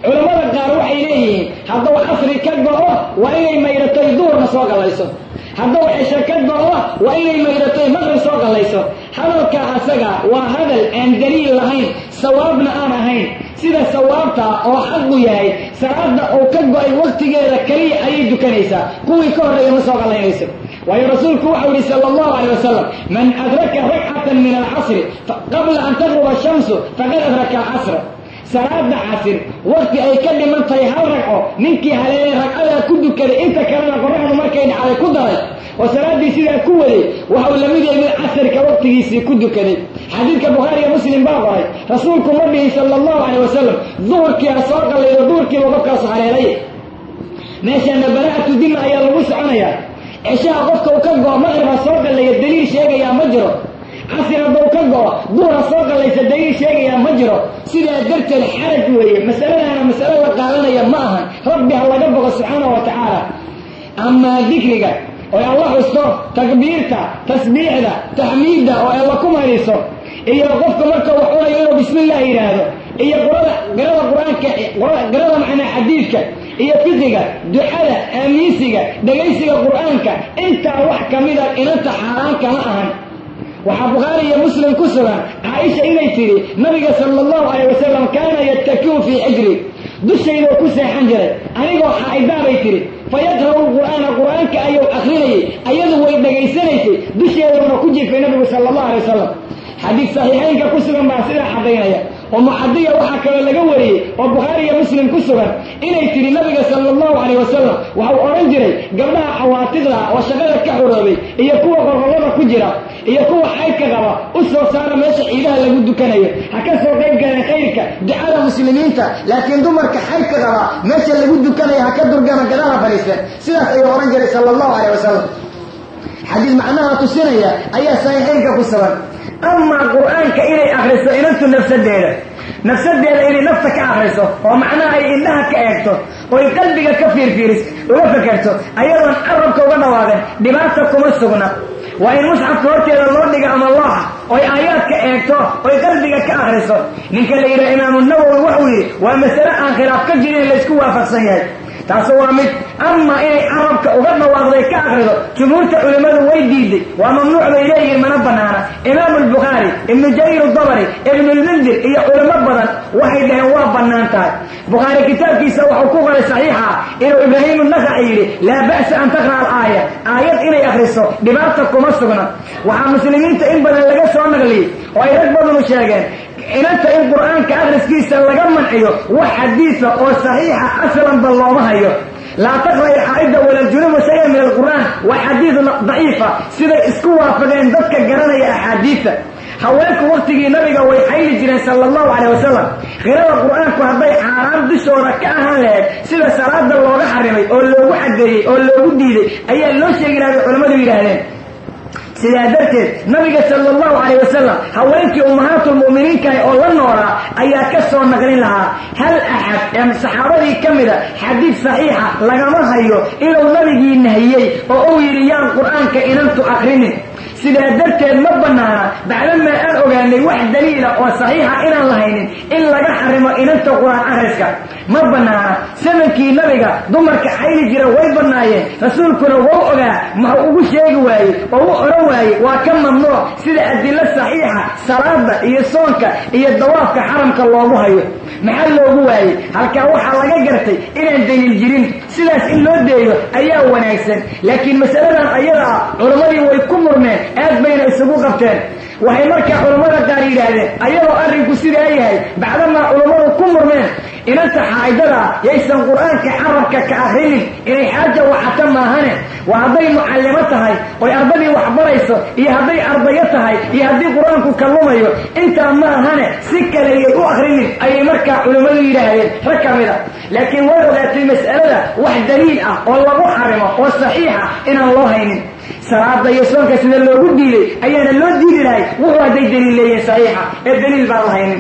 culamada qaar waxay leeyihiin hadduu casri ka go'o waa inay mayratay duhurna soo gallayso, hadduu cisho ka go'o waa inay mayratay maqrib soo gallayso. hadalka asaga waa hadal aan daliil lahayn, sawaabna aan ahayn. sida sawaabta oo xaqu yahay salaada oo ka go'ay waqtigeeda kaliya ayay dukanaysaa, kuwii ka horreeya ma soo gallaynayso. waayo rasuulku waxa yidhi sala allahu calayh wasalam man adraka rakcatan min alcasri qabla an tagruba ashamsu faqad adraka alcasra. salaada casir waqti ay ka dhiman tahay hal ragco ninkii haleelay ragcadaa ku dukaday inta kalena qorraxdu markay dhacday ku daray oo salaadii sidaa ku waday waxa uu lamid yahay mid casirka waqtigiisii ku dukaday. xadiidka bukhaari iyo muslim baa qoray rasuulku ma dhihin sala allahu calayh wasalam duhurkii ha soo gallaydo duhurkiiba qofkaas haleelay. meeshana bara'atu dima ayaa lagu soconayaa. cishaha qofka uu ka go'o maqrib ha soo gallaya daliil sheegayaa ma jiro, casir hadduu ka go'o duhur ha soo gallaysa daliil sheegayaa ma jiro. sidaa darteed xaraj weeye, masaladaana masalo la qaadanaya ma ahan. rabbi ha laga boqo subxaanahu wa tacaala. amaa dikriga oo alla xusto, takbiirta, tasbiixda, taxmiidda oo alla ku mariso, iyo qofka marka wax cunayo inuu bismillah yidhaahdo, iyo qurada garada qur-aanka, garada macnaa xadiidka, iyo fiqiga, ducada, aamiinsiga, dhegaysiga qur'aanka, intaa wax ka mida inanta xaaraan kama ahan. waxaa bukhaari iyo muslim ku sugan caaisha inay tidhi nabiga sala allahu calayh wasalam kaana yattakiu fii xijri, dushaydoo ku seexan jiray anigoo xaa'idaabay tidhi, fayaqra'u qur'aana qur'aanka ayuu akrinayay, ayadu way dhegaysanaysay, dusheeduuna ku jirtay nabigu sala allahu alay wasalam. xadiid saxiixaynka ku sugan baa sidaa caddaynaya. oo mucadiya waxaa kaloo laga wariyey oo bukhaari iyo muslim ku sugan inay tidhi nabiga sala allahu calayh wasalam waxau odhan jiray gabdhaha cawaatiqda oo shaqada ka xoroobay iyo kuwa qorqollada ku jira iyo kuwa xaydka qaba u soo saara meesha ciidaha lagu dukanayo, ha ka soo qayb galeen khayrka ducada muslimiinta, laakiin dumarka xaydka qaba meesha lagu dukanayo ha ka durgana gadaha fadhiisteen. sidaas ayuu odhan jiray sala allahu calayh wasalam. xadiid macnaha tusinaya ayaa saxiixaynka ku sugan. amaa qur'aanka inay akhriso inantu nafsadeeda nafsadeeda inay nafta ka akhriso oo macnaha ay indhaha ka eegto oo ay qalbiga ka fiirfiiris uga fekerto ayadoon carabka uga dhawaaqin dhibaata kuma sugna. waa in musxafka horteeda loo dhiga ama looxa oo ay aayaadka eegto oo ay qalbiga ka akhriso. ninka la yidhaha imaamu nawowi wuxuu yidhi waa masale aan khilaaf ka jirin laysku waafaqsan yahay. taasu waa mid. ama inay carabka uga dhawaaqday ka akrido jumhuurta culimmadu way diiday, waa mamnuuc bay leeyihiin, mana banaana. imaamu albukhaari, ibnu jariir adabari, ibnulmundir iyo culimo badan waxay dhaheen waa bannaan tahay. bukhaari kitaabkiisa wuxuu ku qoray saxiixa inuu ibraahimu nakaci yidhi laa ba'sa an taqra'a alaaya, aayad inay akriso dhibaata kuma sugna. waxaa muslimiinta in badan laga soo naqliyey oo ay rag badanu sheegeen inanta in qur'aanka akhriskiisa laga manciyo wax xadiisa oo saxiixa aslanba looma hayo. laa taqra'i alxaa'ida wala aljunuba shay'an min alqur'aan waa xadiid daciifa siday isku waafaqeen dadka garanaya axaadiista. haweenku waktigii nabiga way xayli jireen sala allahu calayh wasalam. qirada qur'aanku hadday xaaraan dushooda ka ahaan lahayd sida salaada looga xarimay oo loogu xadeeyey oo loogu diiday ayaa loo sheegi lahaa bay culammadu yidhaahdeen. sidaa darteed nabiga sala allahu calayh wasalam haweenkii ummahaatulmu'miniinkaah oo la noolaa ayaa ka soo naqlin lahaa. hal axad ee saxaabadii ka mida xadiid saxiixa lagama hayo inuu nabigii nahiyey oo uu yidhi yaan qur'aanka inantu akrinin. sidaa darteed ma bannaana bacdamaa aan ogaanay wax daliila oo saxiixa inaan lahaynin in laga xarimo inanta qur'aan akhriska. ma bannaana. zamankii nabiga dumarka xayli jira way bannaayeen, rasuulkuna wou ogaa maxuu ugu sheegi waayey oo u odhan waayey waa ka mamnuuc sida adilo saxiixa salaada iyo soonka iyo dawaafka xaramka loogu hayo. maxaa loogu waayey? halkaa waxaa laga gartay inaan daliil jirin. sidaas in loo deeyo ayaa wanaagsan. laakiin masaladan ayada ah culammadii way ku murmeen, aad bayna isugu qabteen. waxay markaa culammada qaar yidhaahdeen ayagoo arrinku sidaa yahay bacdamaa culammadu ku murmeen inanta xaa'idada yaysan qur'aanka carabka ka akrinin inay xaaja waxata maahane. waa hadday mucallimo tahay oy ardadii wax barayso iyo hadday ardayo tahay iyo haddii qur-aanku kallumayo intaa maahane si kaleeyay u akrinin ayay markaa culammadu yidhaahdeen rag ka mida. laakiin way ogaatay mas'alada wax daliil ah oo lagu xarimo oo saxiixa inaan loo haynin. salaada iyo soonka sida loogu diiday ayaana loo diidi lahay wuxuu hadday daliil leeyihin saxiixa ee daliil baan lahaynin.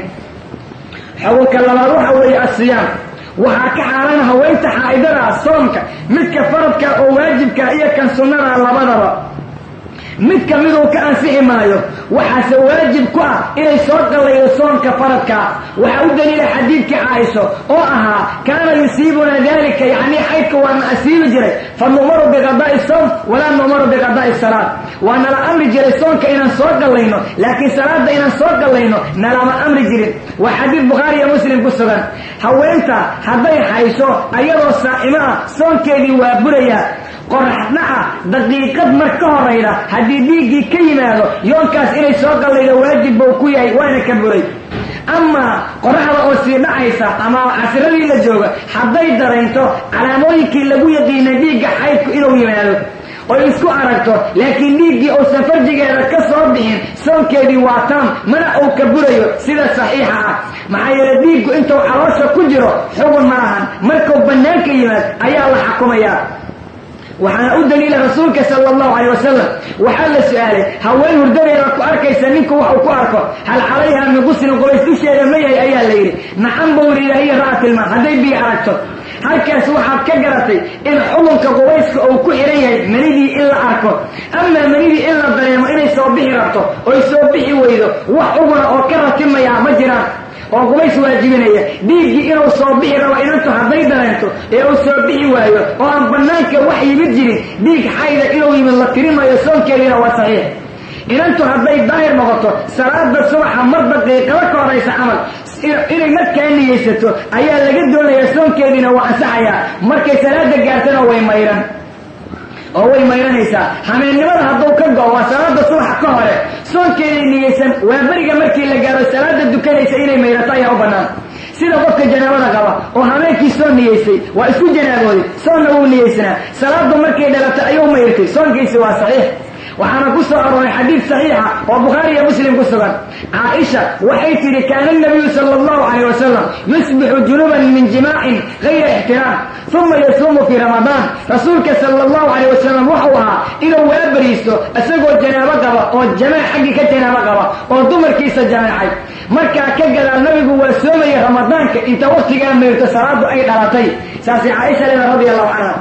xukunka labaad waxa weeye asiyaam. waxaa ka xaarana haweenta xaa'idada soomka midka faradka oo waajibka iyo kan sunnada labadaba. mid ka miduu ka ansixi maayo waxaase waajib ku ah inay soo qallaydo soonka faradka waxaa u daliila xadiidkii caaisho oo ahaa kaana yusiibuna dalika yacni xaydka waana asiibi jiray fa nu'maru biqadaa'i soom walaa nu'maru biqadaa'i salaad waa nala amri jiray soonka inaan soo qallayno laakiin salaada inaan soo qallayno nalama amri jirin waa xadiid bukhaari iyo muslim ku sugan haweenta hadday haysho ayadoo saa'imo ah soonkeedii waa burayaa qorax dhaca daqiiqad mar ka horayda haddii dhiiggii ka yimaado yoonkaas inay soo qallaydo waajib buu ku yahay waana ka buray ama qoraxda oo sii dhacaysa ama casradii la jooga hadday daraynto calaamooyinkii lagu yaqiinay dhiigga xaydku inuu yimaado oy isku aragto laakiin dhiiggii uusan farjigeeda ka soo bixin soonkeedii waa taam mana uu ka burayo sida saxiixa ah maxaa yeele dhiiggu intuu caloosha ku jiro xugun ma lahan markuu bannaanka yimaad ayaa la xukumayaa waxaana u daliila rasuulka sala allahu calayh wasalam waxaa la su-aalay haween hurdadeeda ku arkaysa ninku waxuu ku arko hal calayha min guslin qubays dusheeda ma yahay ayaa la yidhi nacam buu yidhi ilaahiya ra'atilmaan hadday biyo aragto halkaas waxaad ka garatay in xukunka qubayska uu ku xihan yahay manidii in la arko amaa manidii in la dareemo inay soo bixi rabto oy soo bixi weydo wax xuguna oo ka ratimayaa ma jiraan oo qubays waajibinaya dhiiggii inuu soo bixi rabo inantu hadday dareento ee uu soo bixi waayo oo aan bannaanka wax yimid jirin dhiig xayda inuu yimid la tirimayo soonkeediina waa saxiix inantu hadday daahir noqoto salaada subaxa mar daqiiqada ka horaysa camal inay markaa niyeysato ayaa laga doonayaa soonkeediina waa ansaxayaa markay salaada gaartana way mayran oo way mayranaysaa hameennimada hadduu ka go-o waa salaada subaxa ka hore soonkeeday niyeysan waa beriga markii la gaaro salaada dukanaysa inay mayrato ayaa u bannaan sida qofka janaabada qaba oo habeenkii soo niyeysay waa isku janaabooday soonna wuu niyeysanaa salaadu markay dhalato ayuu mayrtay soonkiisi waa saxiix waxaana ku soo arooray xadiid saxiixa oo bukhaari iyo muslim ku sugan caaisha waxay tidhi kaana nabiyu sala allahu calayh wasalam yusbixu junuban min jimaacin gayra ixtiraam uma yasuumu fii ramadaan rasuulka sala allahu calayh wasalam wuxuu ahaa inuu waa bariisto isagoo janaabo qaba oo jamaac xaggii ka janaabo qaba oo dumarkiisa jamaacay markaa ka gadaal nabigu waa soomaya ramadaanka inta waktigaa mayrto salaadu ay dhalatay saasay caaisha leeda radi allahu canha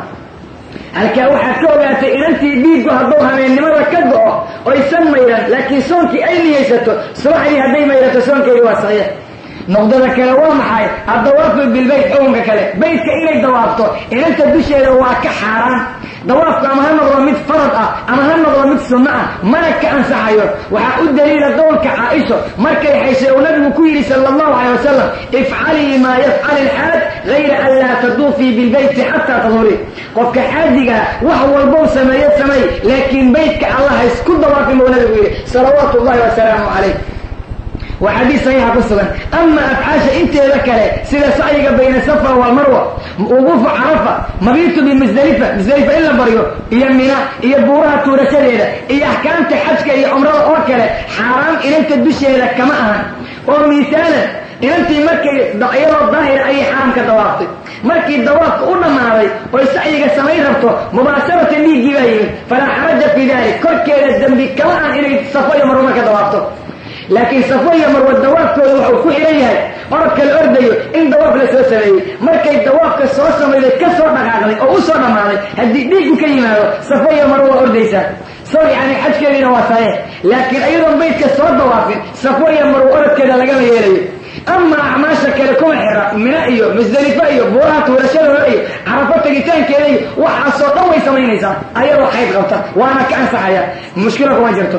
halkaa waxaad ka ogaatay inantii dhiiggu hadduu habeennimada ka go-o oysan mayran laakiin soonkii ay niyeysato subaxdii hadday mayrato soonkeedii waa saxiix noqdada kale waa maxay addawaafu bilbayt xukunka kale baytka inay dawaafto inanta dusheeda waa ka xaaraan dawaafku ama ha noqdo mid farad ah ama ha noqdo mid sunno ah mana ka ansaxayo waxaa u daliila qowlka caaisho markay hayshay uu nabigu ku yidhi sala allahu calayh wasalam ifcalii maa yafcali ilxaaj gayra an laa taduufii bilbeyti xataa tadhurii qofka xaajigaa wax walbow sameeyo samey laakiin baytka allah ha isku dawaafin buu nabigu yidhi salawaatu ullahi wasalaamu calayh waa xadiis saxiixa ku sugan ama afcaasha inteeda kale sida sacyiga bayna safa walmarwa wuquufu carafa mabiitu bimusdalifa musdalifa in la baryo iyo mina iyo buuraha tuurashadeeda iyo axkaamta xajka iyo cumrada oo kale xaaraan inanta dusheeda kama ahan oo misaalan inantii markay iyadoo daahira ayay xaramka dawaaftay markii dawaafka u dhammaaday oy sacyiga samayn rabto mubaasharatan dhiiggii baa yimid falaa xaraja fii dalik korkeeda dembi kama ahan inay safo iyo marwo marka dawaafto laakiin safo iyo marwa dawaafkooda wuxuu ku xihan yahay orodka la ordayo in dawaaf la soo sameeyey markay dawaafka soo samayday ka soo dhaqaaqday oo u soo dhammaaday haddii dhiiggu ka yimaado safo iyo marwa waa ordaysaa soo yani xajkeediina waa saxiix laakiin iyadoon baydka soo dawaafin safo iyo marwa orodkeeda lagama yeelayo ama acmaasha kale kuma xira mina iyo musdalifa iyo buuraha tuurashadooda iyo carafo tegitaankeeda iyo waxaasoo dhan way samaynaysaa ayadoo xayd qabta waana ka ansaxaya mushkilo kuma jirto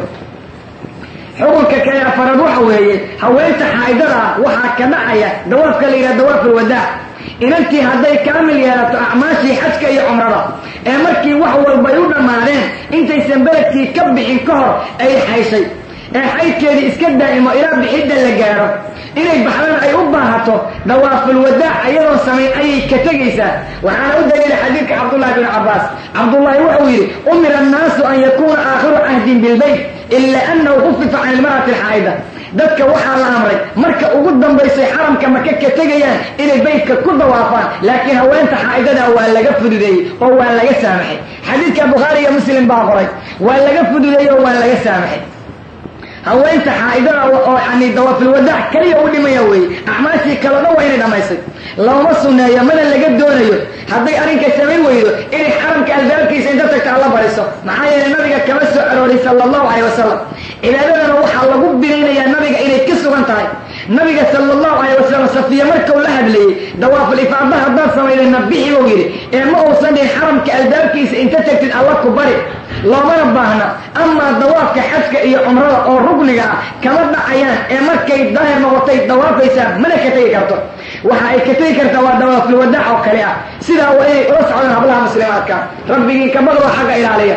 xukunka kale afarad waxa weeye haweenta xaaidada ah waxaa ka dhacaya dawaafka la yidhaha dawaaf ulwadaac inantii hadday kaamil yeelato acmaashii xajka iyo cumrada ee markii wax walbay u dhammaadeen intaysan beledkii ka bixin ka hor ay xayshay ee xaydkeedii iska daa'imo ilaa bixidda la gaaro inay baxdana ay u baahato dawaafulwadaac iyadoo samayn ayay ka tegaysaa waxaana u daliila xadiidka cabdullahi bin cabbaas cabdullaahi wuxuu yidhi umira annaasu an yakuuna aakhiru cahdin bilbayt ila annahu khufifa can ilmar'ati alxaa'ida dadka waxaa la amray marka ugu dambaysay xaramka maka ka tegayaan inay baytka ku dawaafaan laakiin haweenta xaa'idada waa laga fududeeyey oo waa laga saamaxay xadiidka bukhaari iyo muslim baa qoray waa laga fududeeyey oo waa laga saamaxay haweenta xaaidada oo yani dawaafil wadaac kaliya u dhimaya weeye acmaashii kalena waa inay dhamaysay looma sunneeyo mana laga doonayo hadday arrinka samayn weydo inay xaramka albaabkiisa inta tagta alla bariso maxaa yeelay nabiga kama soo arooray sala allahu calayh wasalam cibaadadana waxaa lagu binaynayaa nabiga inay ka sugan tahay nabiga sala allahu calayh wasalam safiya markau la hadlayey dawaaful ifaada haddaad samayday nabixi buu yidhi ee ma uusan dhihin xaramka albaabkiisa inta tagtid alla ku bari loomana baahna amaa dawaafka xajka iyo cumrada oo rugniga ah kama dhacayaan ee markay daahir noqotay dawaafaysaa mana ka tegi karto waxa ay ka tegi kartaa waa dawaaful wadaac oo kale ah sidaa waa inay ula socdaan hablaha muslimaadka rabbigii ka baqdo xagga ilaaliya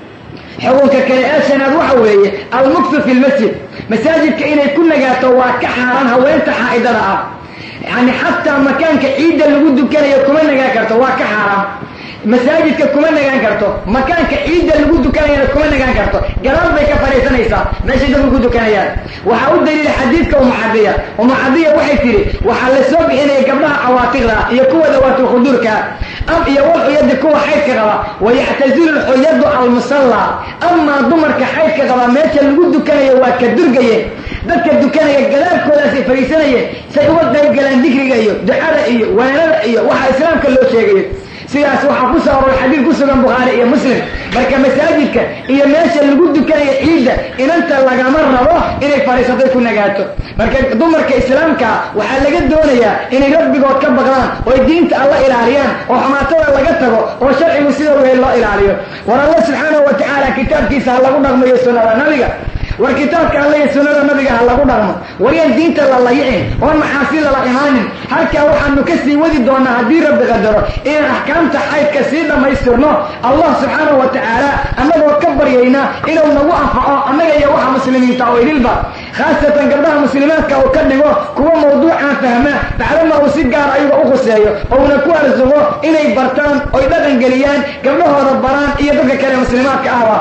xukunka kale ee shanaad waxa weeye almuksu fi lmasjid masaajidka inay ku nagaato waa ka xaaraan haweenta xaa'idada ah yani xataa makaanka ciidda lagu dukanayo kuma nagaan karto waa ka xaaraan masaajidka kuma nagaan karto makaanka ciidda lagu dukanayana kuma nagaan karto gadaal bay ka fadhiisanaysaa meeshay dadku ku dukanayaan waxaa u daliila xadiidka umucadiya umucadiya waxay tidhi waxaa la soo bixinaya gabdhaha cawaatiqda iyo kuwa dawaatul khuduurka am iyo walxuyadi kuwa xaydka qaba wayactazilu lxuyadu almusalla amaa dumarka xaydka qaba meesha lagu dukanayo waa ka durgaye dadka dukanaya gadaalkoodaasay fadhiisanayeen say uga qayb galaan dikriga iyo ducada iyo waanada iyo waxa islaamka loo sheegayo sidaas waxaa ku soo aroray xadiid ku sugan bukhaari iyo muslim marka masaajidka iyo meesha lagu dukanayo ciidda inanta lagama rabo inay fadhiisatay ku nagaato marka dumarka islaamka waxaa laga doonayaa inay rabbigood ka baqdaan ooy diinta alla ilaaliyaan oo xumaatada laga tago oo sharcigu sida wehel loo ilaaliyo war alla subxaanahu wa tacaala kitaabkiisa ha lagu dhaqmayo sunnada nabiga war kitaabka alla iyo sunnada nabiga ha lagu dhaqmo waryaan diinta la layicin oon maxaasi lala imaanin halkaa waxaanu ka sii wadi doonaa haddii rabbi qadaro inaan axkaamta xaydka sii dhammaystirno allah subxaanahu wa tacaala annagoo ka baryayna inuu nagu anfaco annaga iyo waxa muslimiinta oo idilba khaasatan gabdhaha muslimaadka uu ka dhigo kuwa mawduucan fahma bacdama uu si gaar ayaga u khuseeyo ouna ku arsugo inay bartaan oy dhaqan geliyaan gabdhahooda baraan iyo dadka kale muslimaadka ahba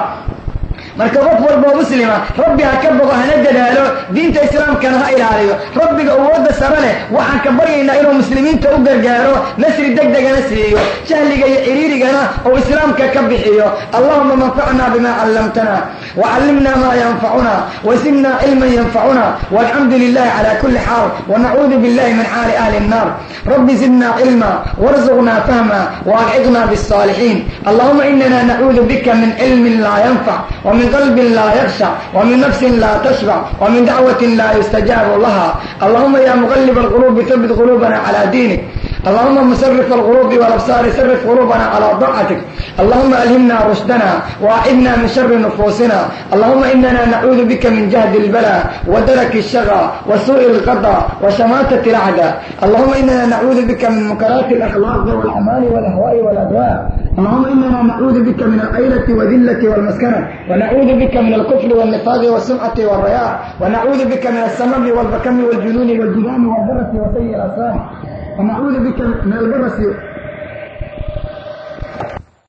marka qof walboo muslima rabbi ha ka bogo hana dadaalo diinta islaamkana ha ilaaliyo rabbiga awoodda sare leh waxaan ka baryaynaa inuu muslimiinta u gargaaro nasri deg degana siiyo jahliga iyo ciriirigana oo islaamka ka bixiyo allahuma manfacna bima callamtana wacallimna maa yanfacuna wasidna cilman yanfacuna walxamdu lilahi cala kuli xaal wanacuudu billahi min xaali ahli الnar rabbi zidna cilma warzuqna fahma waalxiqna bالصاalixiin allahuma inana nacuudu bika min cilmin laa yanfac ومن قلب لا يخشع ومن نفس لا تشبع ومن دعوة لا يستجاب لها اللهم يا مقلب القلوب ثبت قلوبنا على دينك اللهم مصرف القلوب والابصار صرف قلوبنا على طاعتك اللهم الهمنا رشدنا واعذنا من شر نفوسنا اللهم اننا نعوذ بك من جهد البلاء ودرك الشقى وسوء القضاء وشماتة الاعداء اللهم اننا نعوذ بك من منكرات الاخلاق والاعمال والاهواء والادواء اللهم اننا نعوذ بك من العيلة وذلة والمسكنة ونعوذ بك من الكفر والنفاق والسمعة والرياء ونعوذ بك من السمم والبكم والجنون والجذام والبرص وسيء الاسلام ونعوذ بك من البرص